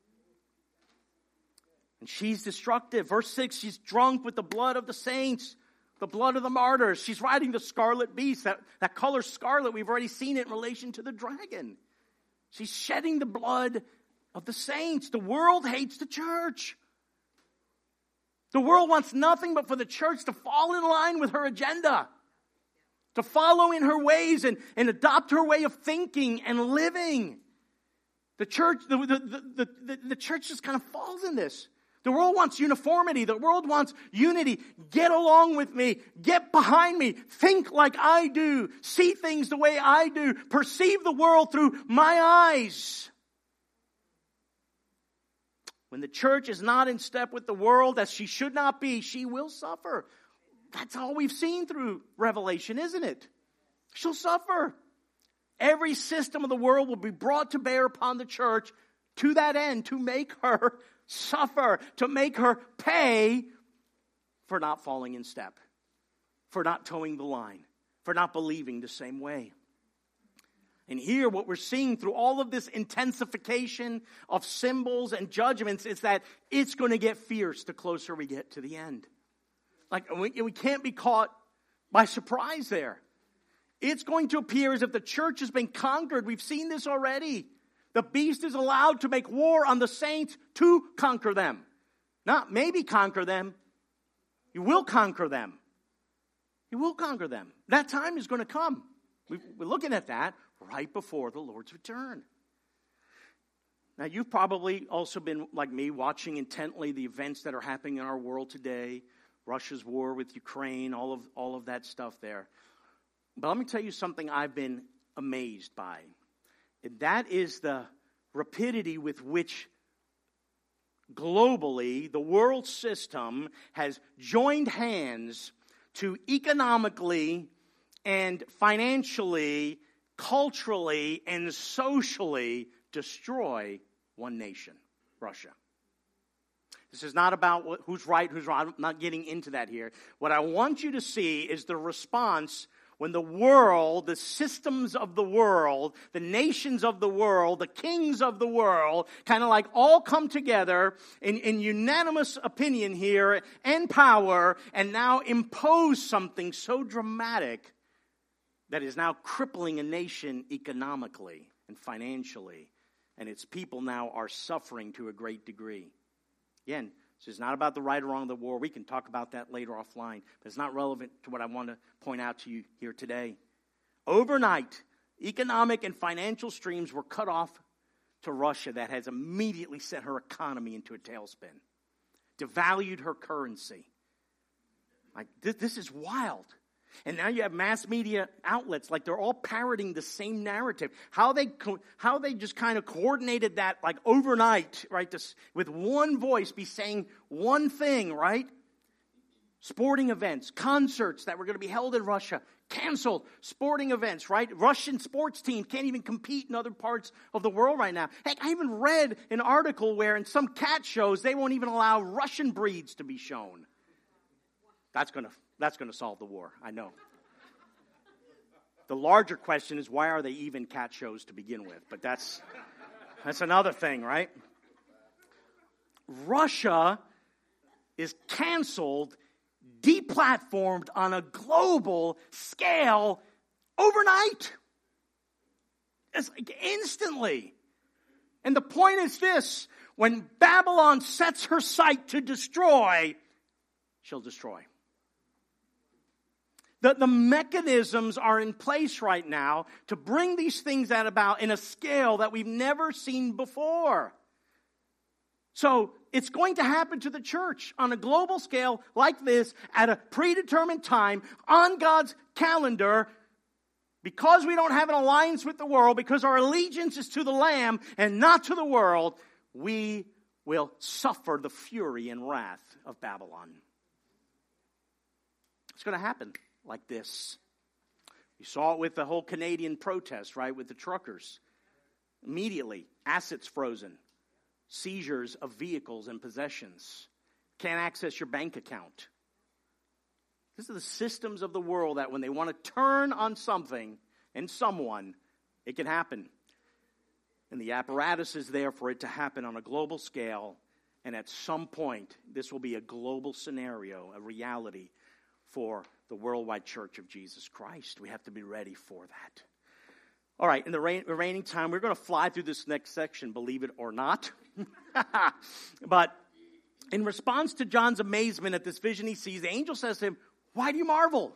And she's destructive. Verse six, she's drunk with the blood of the saints, the blood of the martyrs. She's riding the scarlet beast. That, that color scarlet, we've already seen it in relation to the dragon. She's shedding the blood of the saints. The world hates the church. The world wants nothing but for the church to fall in line with her agenda, to follow in her ways and, and adopt her way of thinking and living. The church, the, the, the, the, the church just kind of falls in this. The world wants uniformity. The world wants unity. Get along with me. Get behind me. Think like I do. See things the way I do. Perceive the world through my eyes. When the church is not in step with the world as she should not be, she will suffer. That's all we've seen through Revelation, isn't it? She'll suffer. Every system of the world will be brought to bear upon the church to that end, to make her suffer, to make her pay for not falling in step, for not towing the line, for not believing the same way. And here what we're seeing through all of this intensification of symbols and judgments is that it's going to get fierce the closer we get to the end. Like we, we can't be caught by surprise there. It's going to appear as if the church has been conquered. We've seen this already. The beast is allowed to make war on the saints to conquer them. Not maybe conquer them. He will conquer them. He will conquer them. That time is going to come. We're looking at that right before the Lord's return. Now, you've probably also been, like me, watching intently the events that are happening in our world today. Russia's war with Ukraine, all of, all of that stuff there. But let me tell you something I've been amazed by. That is the rapidity with which globally the world system has joined hands to economically and financially, culturally, and socially destroy one nation, Russia. This is not about what, who's right, who's wrong. I'm not getting into that here. What I want you to see is the response when the world, the systems of the world, the nations of the world, the kings of the world, kind of like all come together in, in unanimous opinion here and power and now impose something so dramatic that is now crippling a nation economically and financially. And its people now are suffering to a great degree. Again, this is not about the right or wrong of the war. We can talk about that later offline. But it's not relevant to what I want to point out to you here today. Overnight, economic and financial streams were cut off to Russia that has immediately set her economy into a tailspin. Devalued her currency. Like, this, this is wild. And now you have mass media outlets, like they're all parroting the same narrative. How they co- how they just kind of coordinated that like overnight, right? This, with one voice be saying one thing, right? Sporting events, concerts that were going to be held in Russia, canceled. Sporting events, right? Russian sports teams can't even compete in other parts of the world right now. Heck, I even read an article where in some cat shows, they won't even allow Russian breeds to be shown. That's going to... That's going to solve the war, I know. The larger question is, why are they even cat shows to begin with? But that's that's another thing, right? Russia is canceled, deplatformed on a global scale overnight. It's like instantly. And the point is this: when Babylon sets her sight to destroy, she'll destroy. The, the mechanisms are in place right now to bring these things out about in a scale that we've never seen before. So it's going to happen to the church on a global scale like this at a predetermined time on God's calendar because we don't have an alliance with the world, because our allegiance is to the Lamb and not to the world, we will suffer the fury and wrath of Babylon. It's going to happen like this. You saw it with the whole Canadian protest, right, with the truckers. Immediately, assets frozen, seizures of vehicles and possessions. Can't access your bank account. These are the systems of the world that when they want to turn on something and someone, it can happen. And the apparatus is there for it to happen on a global scale. And at some point, this will be a global scenario, a reality for the worldwide church of Jesus Christ. We have to be ready for that. All right, in the remaining time, we're going to fly through this next section, believe it or not. But in response to John's amazement at this vision he sees, the angel says to him, why do you marvel?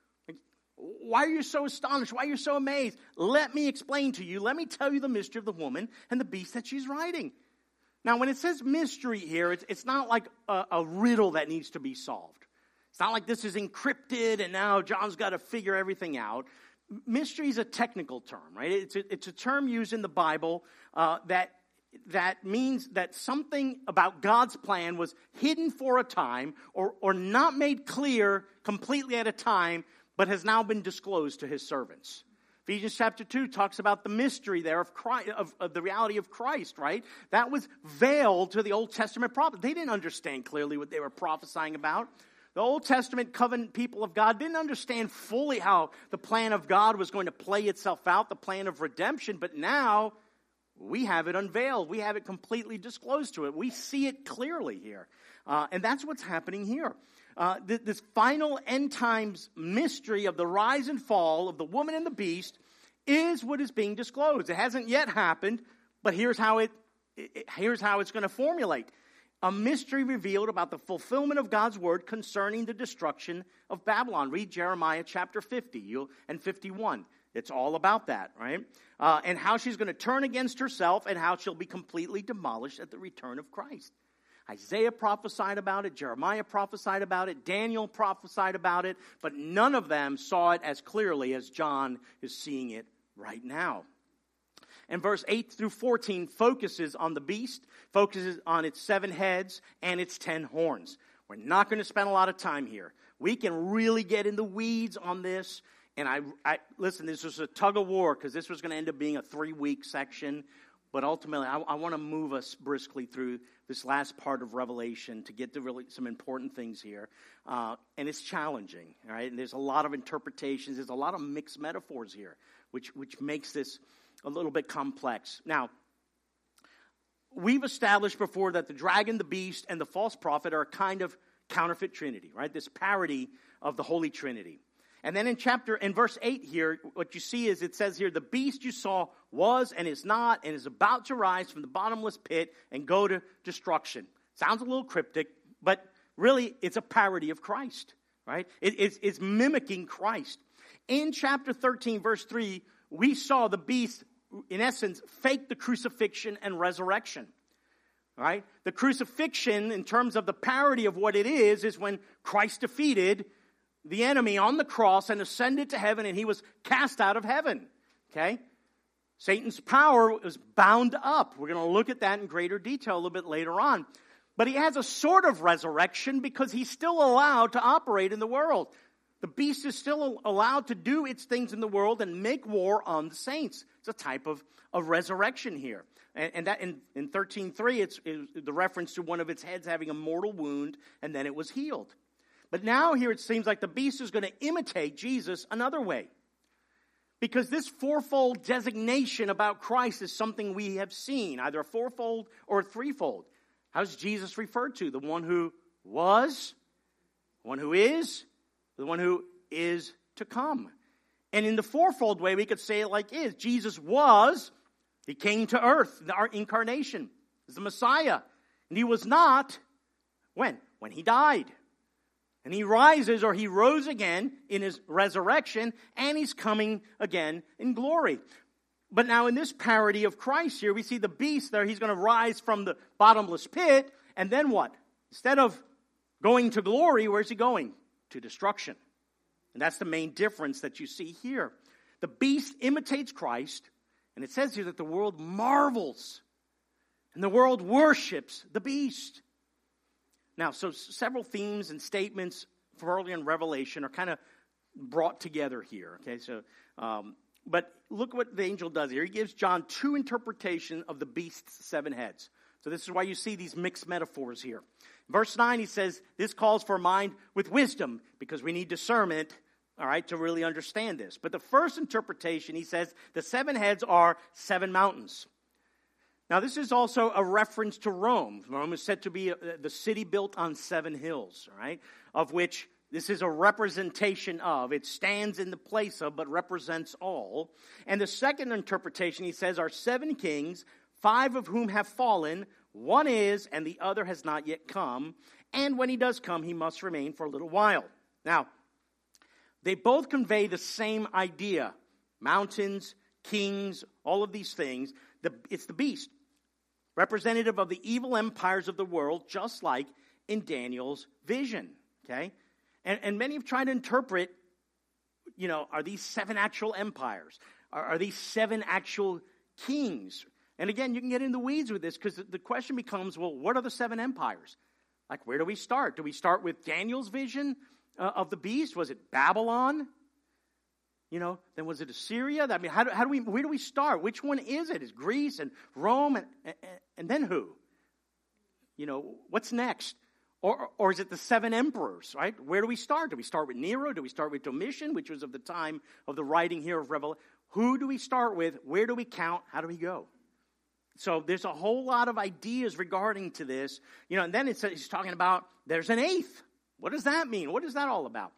Why are you so astonished? Why are you so amazed? Let me explain to you. Let me tell you the mystery of the woman and the beast that she's riding. Now, when it says mystery here, it's, it's not like a, a riddle that needs to be solved. It's not like this is encrypted and now John's got to figure everything out. Mystery is a technical term, right? It's a, it's a term used in the Bible uh, that that means that something about God's plan was hidden for a time or, or not made clear completely at a time, but has now been disclosed to his servants. Ephesians chapter two talks about the mystery there of, Christ, of, of the reality of Christ, right? That was veiled to the Old Testament prophets. They didn't understand clearly what they were prophesying about. The Old Testament covenant people of God didn't understand fully how the plan of God was going to play itself out, the plan of redemption, but now we have it unveiled. We have it completely disclosed to it. We see it clearly here. Uh, and that's what's happening here. Uh, th- this final end times mystery of the rise and fall of the woman and the beast is what is being disclosed. It hasn't yet happened, but here's how it, it here's how it's going to formulate. A mystery revealed about the fulfillment of God's word concerning the destruction of Babylon. Read Jeremiah chapter fifty you'll, and fifty-one. It's all about that, right? Uh, and how she's going to turn against herself and how she'll be completely demolished at the return of Christ. Isaiah prophesied about it. Jeremiah prophesied about it. Daniel prophesied about it. But none of them saw it as clearly as John is seeing it right now. And verse eight through fourteen focuses on the beast, focuses on its seven heads and its ten horns. We're not going to spend a lot of time here. We can really get in the weeds on this. And I, I listen, this was a tug of war because this was going to end up being a three-week section. But ultimately, I, I want to move us briskly through this last part of Revelation to get to really some important things here. Uh, and it's challenging, all right? And there's a lot of interpretations. There's a lot of mixed metaphors here, which which makes this a little bit complex. Now, we've established before that the dragon, the beast, and the false prophet are a kind of counterfeit trinity, right? This parody of the Holy Trinity. And then in chapter, in verse eight here, what you see is it says here, the beast you saw was and is not and is about to rise from the bottomless pit and go to destruction. Sounds a little cryptic, but really it's a parody of Christ, right? It, it's, it's mimicking Christ. In chapter thirteen, verse three, we saw the beast, in essence, fake the crucifixion and resurrection, right? The crucifixion, in terms of the parody of what it is, is when Christ defeated the enemy on the cross and ascended to heaven, and he was cast out of heaven, okay? Satan's power was bound up. We're going to look at that in greater detail a little bit later on. But he has a sort of resurrection because he's still allowed to operate in the world. The beast is still allowed to do its things in the world and make war on the saints. It's a type of, of resurrection here. And, and that in, in thirteen three, it's, it's the reference to one of its heads having a mortal wound, and then it was healed. But now here it seems like the beast is going to imitate Jesus another way. Because this fourfold designation about Christ is something we have seen, either a fourfold or a threefold. How's Jesus referred to? The one who was, the one who is, the one who is to come. And in the fourfold way, we could say it like is. Jesus was, he came to earth, our incarnation, is the Messiah. And he was not, when? When he died. And he rises, or he rose again in his resurrection, and he's coming again in glory. But now in this parody of Christ here, we see the beast there. He's going to rise from the bottomless pit, and then what? Instead of going to glory, where's he going? To destruction. And that's the main difference that you see here. The beast imitates Christ, and it says here that the world marvels, and the world worships the beast. Now, so several themes and statements from earlier in Revelation are kind of brought together here. Okay, so, um, but look what the angel does here. He gives John two interpretations of the beast's seven heads. So this is why you see these mixed metaphors here. Verse nine, he says, this calls for a mind with wisdom, because we need discernment, all right, to really understand this. But the first interpretation, he says, the seven heads are seven mountains. Now, this is also a reference to Rome. Rome is said to be the city built on seven hills, all right, of which this is a representation of. It stands in the place of, but represents all. And the second interpretation, he says, are seven kings, five of whom have fallen. One is, and the other has not yet come. And when he does come, he must remain for a little while. Now, they both convey the same idea. Mountains, kings, all of these things. The, it's the beast, representative of the evil empires of the world, just like in Daniel's vision. Okay? And, and many have tried to interpret, you know, are these seven actual empires? Are, are these seven actual kings? And again, you can get in the weeds with this, because the question becomes, well, what are the seven empires? Like, where do we start? Do we start with Daniel's vision uh, of the beast? Was it Babylon? You know, then was it Assyria? I mean, how do, how do we, where do we start? Which one is it? Is Greece and Rome and, and, and then who? You know, what's next? Or, or is it the seven emperors, right? Where do we start? Do we start with Nero? Do we start with Domitian, which was of the time of the writing here of Revelation? Who do we start with? Where do we count? How do we go? So there's a whole lot of ideas regarding to this. You know, and then it's, he's talking about there's an eighth. What does that mean? What is that all about?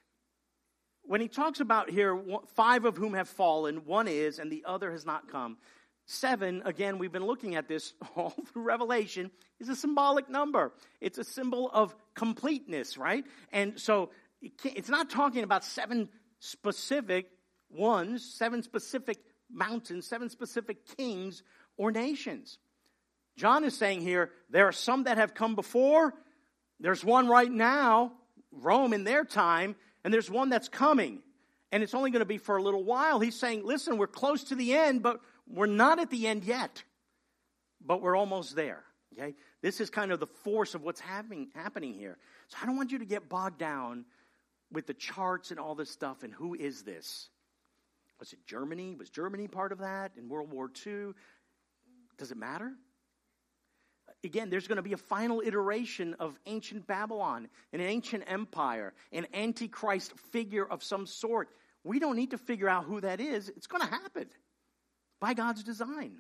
When he talks about here, five of whom have fallen, one is, and the other has not come. Seven, again, we've been looking at this all through Revelation, is a symbolic number. It's a symbol of completeness, right? And so it's not talking about seven specific ones, seven specific mountains, seven specific kings or nations. John is saying here, there are some that have come before. There's one right now, Rome in their time, and there's one that's coming. And it's only going to be for a little while. He's saying, listen, we're close to the end, but we're not at the end yet. But we're almost there. Okay? This is kind of the force of what's happening, happening here. So I don't want you to get bogged down with the charts and all this stuff and who is this? Was it Germany? Was Germany part of that in World War Two? Does it matter? Again, there's going to be a final iteration of ancient Babylon, an ancient empire, an antichrist figure of some sort. We don't need to figure out who that is. It's going to happen by God's design.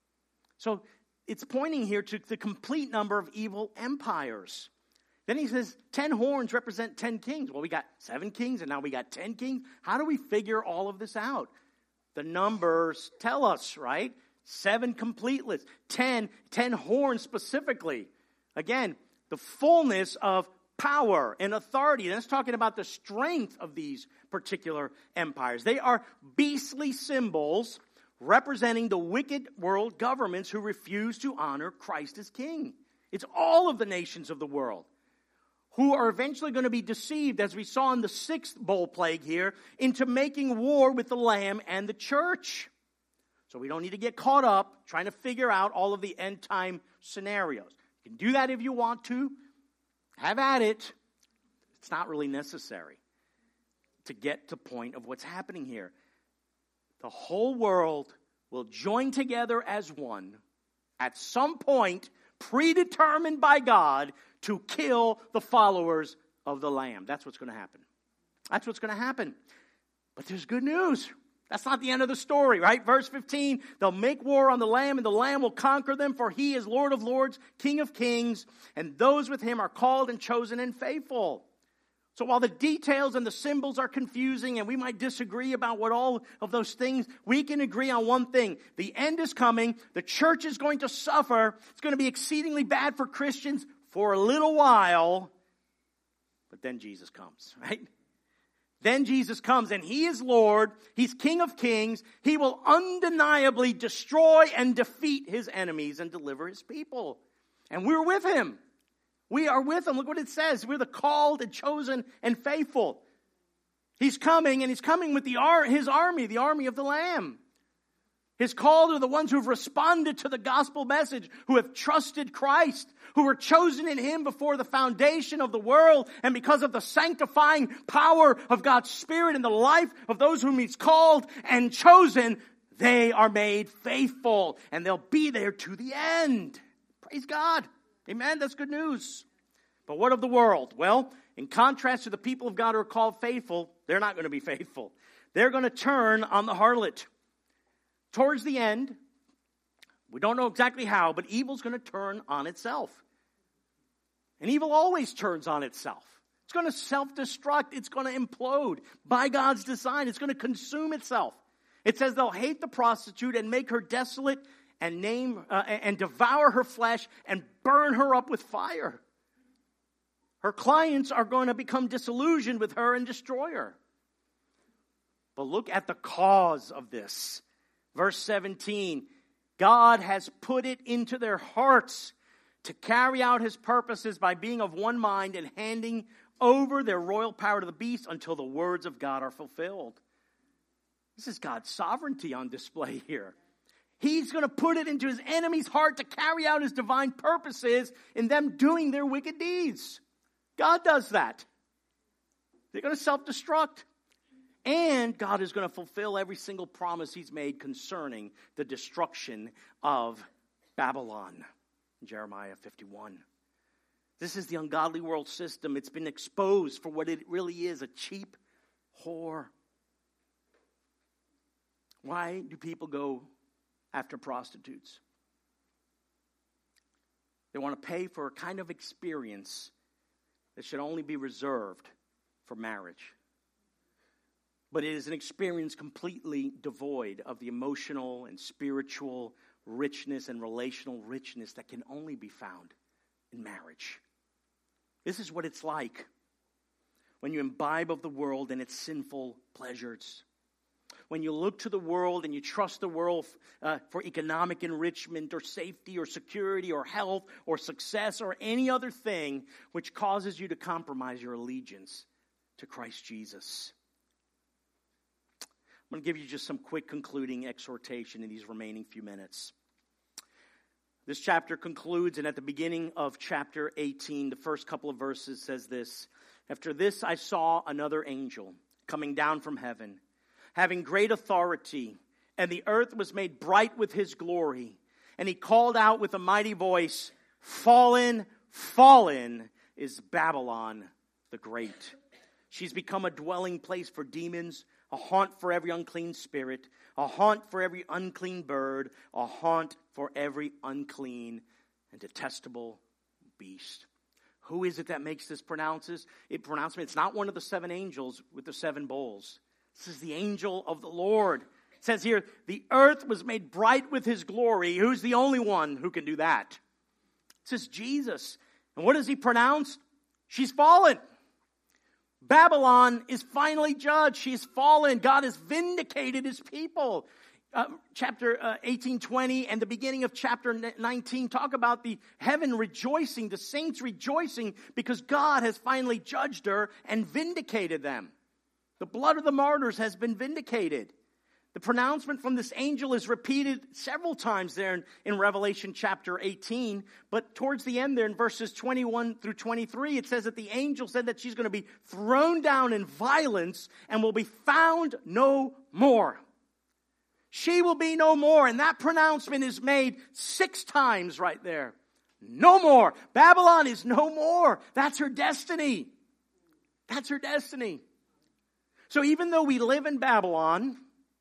So it's pointing here to the complete number of evil empires. Then he says ten horns represent ten kings. Well, we got seven kings and now we got ten kings. How do we figure all of this out? The numbers tell us, right? Seven completeless, ten, ten horns specifically. Again, the fullness of power and authority. That's talking about the strength of these particular empires. They are beastly symbols representing the wicked world governments who refuse to honor Christ as king. It's all of the nations of the world who are eventually going to be deceived, as we saw in the sixth bowl plague here, into making war with the Lamb and the church. So we don't need to get caught up trying to figure out all of the end time scenarios. You can do that if you want to. Have at it. It's not really necessary to get to the point of what's happening here. The whole world will join together as one at some point predetermined by God to kill the followers of the Lamb. That's what's going to happen. That's what's going to happen. But there's good news. That's not the end of the story, right? Verse fifteen, they'll make war on the Lamb, and the Lamb will conquer them, for he is Lord of lords, King of kings, and those with him are called and chosen and faithful. So while the details and the symbols are confusing, and we might disagree about what all of those things, we can agree on one thing. The end is coming. The church is going to suffer. It's going to be exceedingly bad for Christians for a little while. But then Jesus comes, right? Then Jesus comes and he is Lord. He's King of kings. He will undeniably destroy and defeat his enemies and deliver his people. And we're with him. We are with him. Look what it says. We're the called and chosen and faithful. He's coming, and he's coming with the ar- his army, the army of the Lamb. His called are the ones who have responded to the gospel message, who have trusted Christ, who were chosen in him before the foundation of the world. And because of the sanctifying power of God's Spirit in the life of those whom he's called and chosen, they are made faithful, and they'll be there to the end. Praise God. Amen. That's good news. But what of the world? Well, in contrast to the people of God who are called faithful, they're not going to be faithful. They're going to turn on the harlot. Towards the end, we don't know exactly how, but evil's going to turn on itself. And evil always turns on itself. It's going to self-destruct. It's going to implode by God's design. It's going to consume itself. It says they'll hate the prostitute and make her desolate and name uh, and devour her flesh and burn her up with fire. Her clients are going to become disillusioned with her and destroy her. But look at the cause of this. Verse seventeen, God has put it into their hearts to carry out his purposes by being of one mind and handing over their royal power to the beast until the words of God are fulfilled. This is God's sovereignty on display here. He's going to put it into his enemy's heart to carry out his divine purposes in them doing their wicked deeds. God does that. They're going to self-destruct. And God is going to fulfill every single promise he's made concerning the destruction of Babylon. Jeremiah fifty-one. This is the ungodly world system. It's been exposed for what it really is, a cheap whore. Why do people go after prostitutes? They want to pay for a kind of experience that should only be reserved for marriage. But it is an experience completely devoid of the emotional and spiritual richness and relational richness that can only be found in marriage. This is what it's like when you imbibe of the world and its sinful pleasures. When you look to the world and you trust the world uh, for economic enrichment or safety or security or health or success or any other thing which causes you to compromise your allegiance to Christ Jesus. I'm going to give you just some quick concluding exhortation in these remaining few minutes. This chapter concludes, and at the beginning of chapter eighteen, the first couple of verses says this: After this I saw another angel coming down from heaven, having great authority, and the earth was made bright with his glory. And he called out with a mighty voice, Fallen, fallen is Babylon the Great. She's become a dwelling place for demons, a haunt for every unclean spirit, a haunt for every unclean bird, a haunt for every unclean and detestable beast. Who is it that makes this pronounces? It pronouncement? It's not one of the seven angels with the seven bowls. This is the angel of the Lord. It says here, the earth was made bright with his glory. Who's the only one who can do that? It says Jesus. And what does he pronounce? She's fallen. Babylon is finally judged. She's fallen. God has vindicated his people. Uh, chapter uh, eighteen, twenty, and the beginning of chapter nineteen talk about the heaven rejoicing, the saints rejoicing because God has finally judged her and vindicated them. The blood of the martyrs has been vindicated. The pronouncement from this angel is repeated several times there in, in Revelation chapter eighteen. But towards the end there in verses twenty-one through twenty-three, it says that the angel said that she's going to be thrown down in violence and will be found no more. She will be no more. And that pronouncement is made six times right there. No more. Babylon is no more. That's her destiny. That's her destiny. So even though we live in Babylon,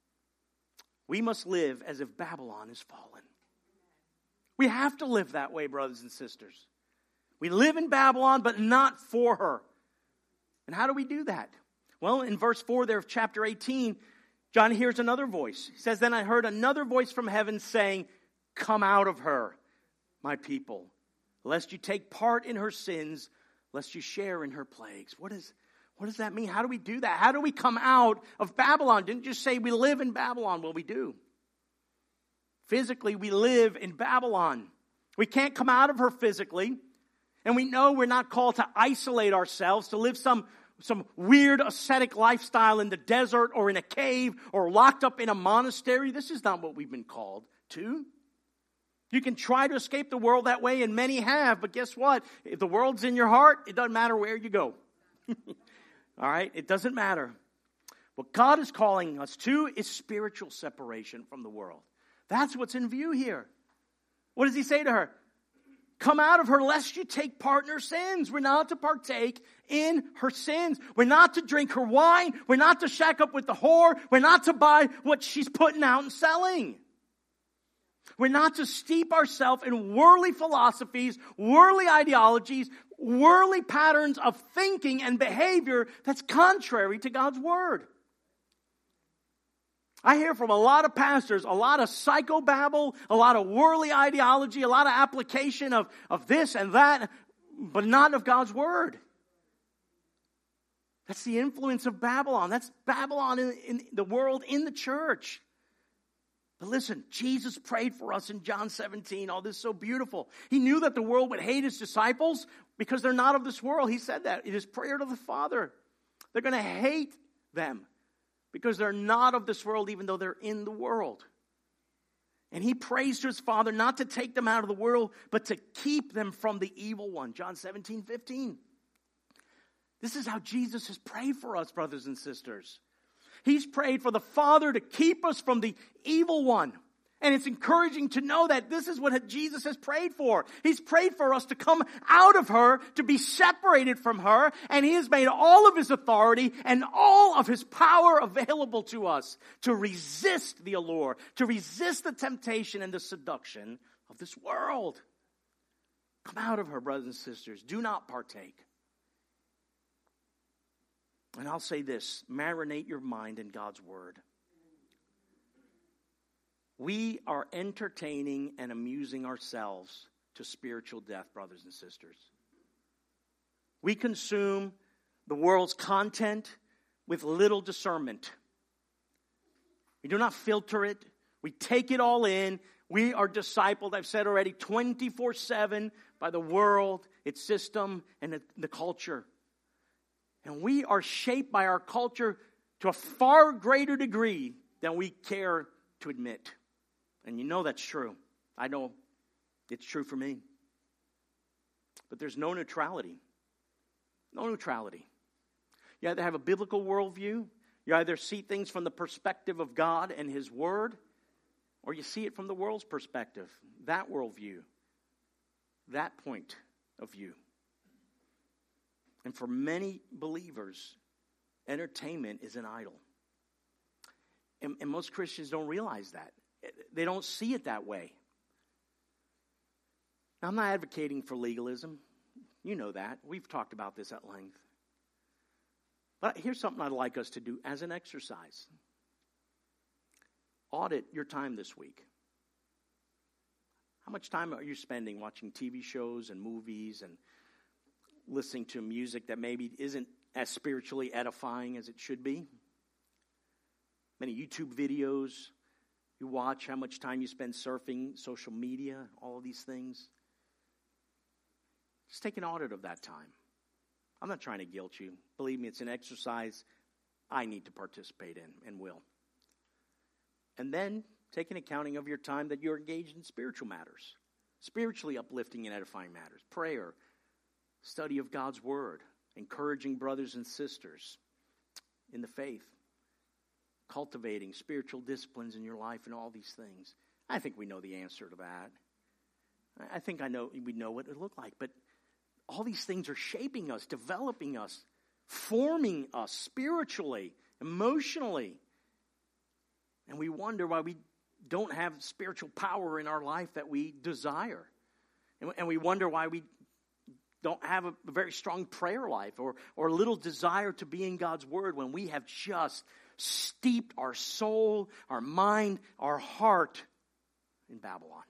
we must live as if Babylon is fallen. We have to live that way, brothers and sisters. We live in Babylon, but not for her. And how do we do that? Well, in verse four there of chapter eighteen, John hears another voice. He says, Then I heard another voice from heaven saying, Come out of her, my people, lest you take part in her sins, lest you share in her plagues. What is What does that mean? How do we do that? How do we come out of Babylon? Didn't just say we live in Babylon. Well, we do. Physically, we live in Babylon. We can't come out of her physically. And we know we're not called to isolate ourselves, to live some some weird ascetic lifestyle in the desert or in a cave or locked up in a monastery. This is not what we've been called to. You can try to escape the world that way, and many have, but guess what? If the world's in your heart, it doesn't matter where you go. All right? It doesn't matter. What God is calling us to is spiritual separation from the world. That's what's in view here. What does he say to her? Come out of her lest you take part in her sins. We're not to partake in her sins. We're not to drink her wine. We're not to shack up with the whore. We're not to buy what she's putting out and selling. We're not to steep ourselves in worldly philosophies, worldly ideologies, worldly patterns of thinking and behavior that's contrary to God's word. I hear from a lot of pastors, a lot of psychobabble, a lot of worldly ideology, a lot of application of, of this and that, but not of God's word. That's the influence of Babylon. That's Babylon in, in the world, in the church. But listen, Jesus prayed for us in John seventeen. Oh, this is so beautiful. He knew that the world would hate his disciples because they're not of this world. He said that in his prayer to the Father. They're going to hate them because they're not of this world, even though they're in the world. And he prays to his Father not to take them out of the world, but to keep them from the evil one. John seventeen, fifteen. This is how Jesus has prayed for us, brothers and sisters. He's prayed for the Father to keep us from the evil one. And it's encouraging to know that this is what Jesus has prayed for. He's prayed for us to come out of her, to be separated from her, and he has made all of his authority and all of his power available to us to resist the allure, to resist the temptation and the seduction of this world. Come out of her, brothers and sisters. Do not partake. And I'll say this, marinate your mind in God's word. We are entertaining and amusing ourselves to spiritual death, brothers and sisters. We consume the world's content with little discernment. We do not filter it. We take it all in. We are discipled, I've said already, twenty-four seven by the world, its system, and the, the culture. And we are shaped by our culture to a far greater degree than we care to admit. And you know that's true. I know it's true for me. But there's no neutrality. No neutrality. You either have a biblical worldview, you either see things from the perspective of God and his word, or you see it from the world's perspective, that worldview, that point of view. And for many believers, entertainment is an idol. And, and most Christians don't realize that. They don't see it that way. Now, I'm not advocating for legalism. You know that. We've talked about this at length. But here's something I'd like us to do as an exercise. Audit your time this week. How much time are you spending watching T V shows and movies and listening to music that maybe isn't as spiritually edifying as it should be? Many YouTube videos you watch, how much time you spend surfing, social media, all of these things. Just take an audit of that time. I'm not trying to guilt you. Believe me, it's an exercise I need to participate in and will. And then take an accounting of your time that you're engaged in spiritual matters, spiritually uplifting and edifying matters, prayer, study of God's word, encouraging brothers and sisters in the faith, cultivating spiritual disciplines in your life and all these things. I think we know the answer to that. I think I know we know what it would look like. But all these things are shaping us, developing us, forming us spiritually, emotionally. And we wonder why we don't have spiritual power in our life that we desire. And we wonder why we don't have a very strong prayer life or, or little desire to be in God's word when we have just steeped our soul, our mind, our heart in Babylon.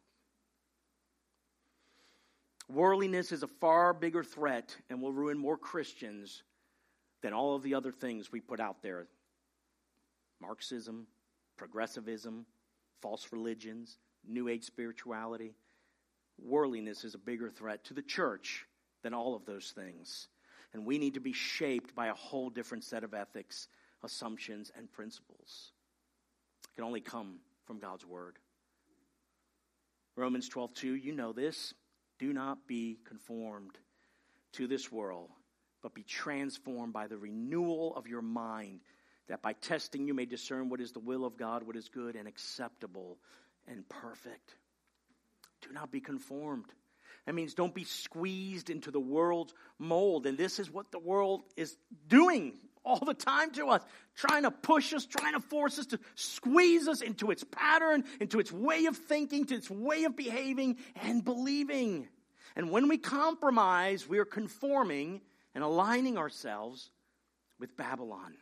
Worldliness is a far bigger threat and will ruin more Christians than all of the other things we put out there. Marxism, progressivism, false religions, New Age spirituality. Worldliness is a bigger threat to the church than all of those things. And we need to be shaped by a whole different set of ethics, assumptions, and principles. It can only come from God's word. Romans twelve two, you know this. Do not be conformed to this world, but be transformed by the renewal of your mind, that by testing you may discern what is the will of God, what is good and acceptable and perfect. Do not be conformed. That means don't be squeezed into the world's mold. And this is what the world is doing all the time to us. Trying to push us, trying to force us to squeeze us into its pattern, into its way of thinking, to its way of behaving and believing. And when we compromise, we are conforming and aligning ourselves with Babylon.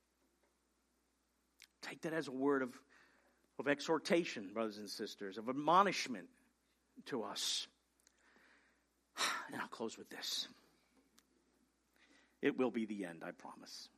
Take that as a word of, of exhortation, brothers and sisters, of admonishment to us. And I'll close with this. It will be the end, I promise.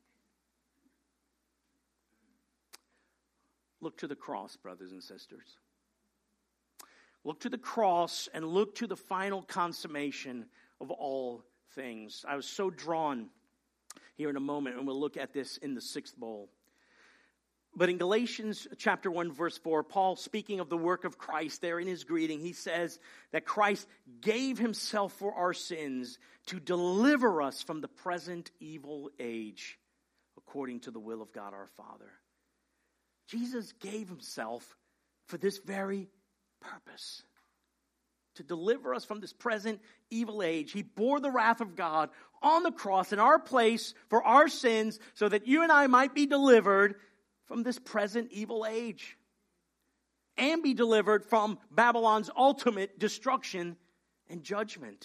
Look to the cross, brothers and sisters. Look to the cross and look to the final consummation of all things. I was so drawn here in a moment, and we'll look at this in the sixth bowl. But in Galatians chapter one, verse four, Paul, speaking of the work of Christ there in his greeting, he says that Christ gave himself for our sins to deliver us from the present evil age, according to the will of God our Father. Jesus gave himself for this very purpose, to deliver us from this present evil age. He bore the wrath of God on the cross in our place for our sins, so that you and I might be delivered from this present evil age and be delivered from Babylon's ultimate destruction and judgment.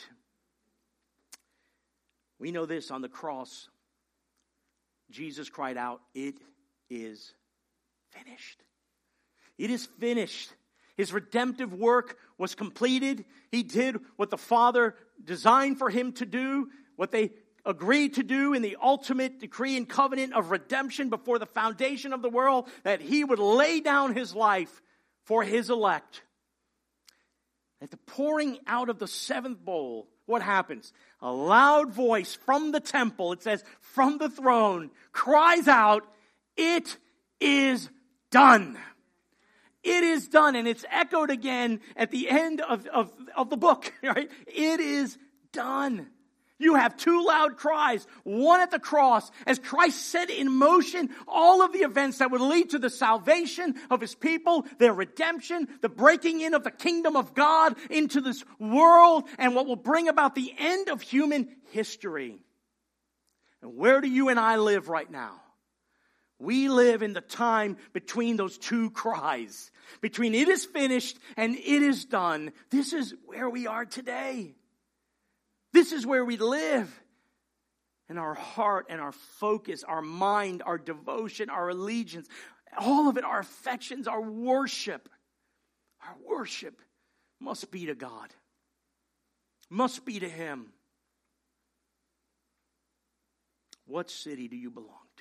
We know this: on the cross, Jesus cried out, "It is finished." It is finished. His redemptive work was completed. He did what the Father designed for him to do, what they agreed to do in the ultimate decree and covenant of redemption before the foundation of the world, that he would lay down his life for his elect. At the pouring out of the seventh bowl, what happens? A loud voice from the temple, it says, from the throne, cries out, "It is done." It is done. And it's echoed again at the end of, of, of the book, right? It is done. You have two loud cries, one at the cross, as Christ set in motion all of the events that would lead to the salvation of his people, their redemption, the breaking in of the kingdom of God into this world, and what will bring about the end of human history. And where do you and I live right now? We live in the time between those two cries, between "it is finished" and "it is done." This is where we are today. This is where we live. And our heart and our focus, our mind, our devotion, our allegiance, all of it, our affections, our worship, our worship must be to God. Must be to him. What city do you belong to?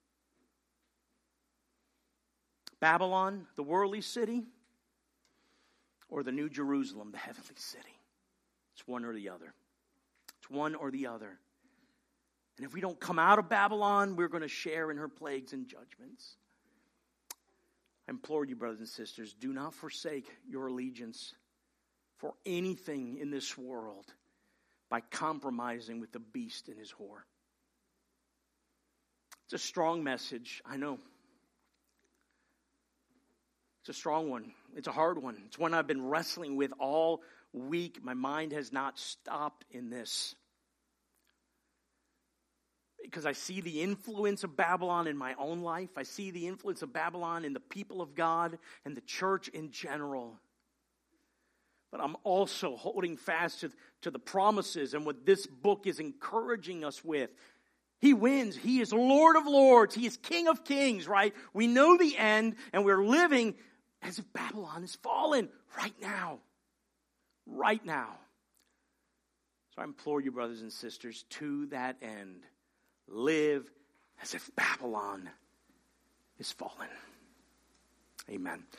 Babylon, the worldly city, or the New Jerusalem, the heavenly city? It's one or the other. It's one or the other. And if we don't come out of Babylon, we're going to share in her plagues and judgments. I implore you, brothers and sisters, do not forsake your allegiance for anything in this world by compromising with the beast and his whore. It's a strong message, I know. It's a strong one. It's a hard one. It's one I've been wrestling with all week. My mind has not stopped in this. Because I see the influence of Babylon in my own life. I see the influence of Babylon in the people of God and the church in general. But I'm also holding fast to, to the promises and what this book is encouraging us with. He wins. He is Lord of Lords. He is King of Kings, right? We know the end, and we're living as if Babylon is fallen right now. Right now. So I implore you, brothers and sisters, to that end, live as if Babylon is fallen. Amen.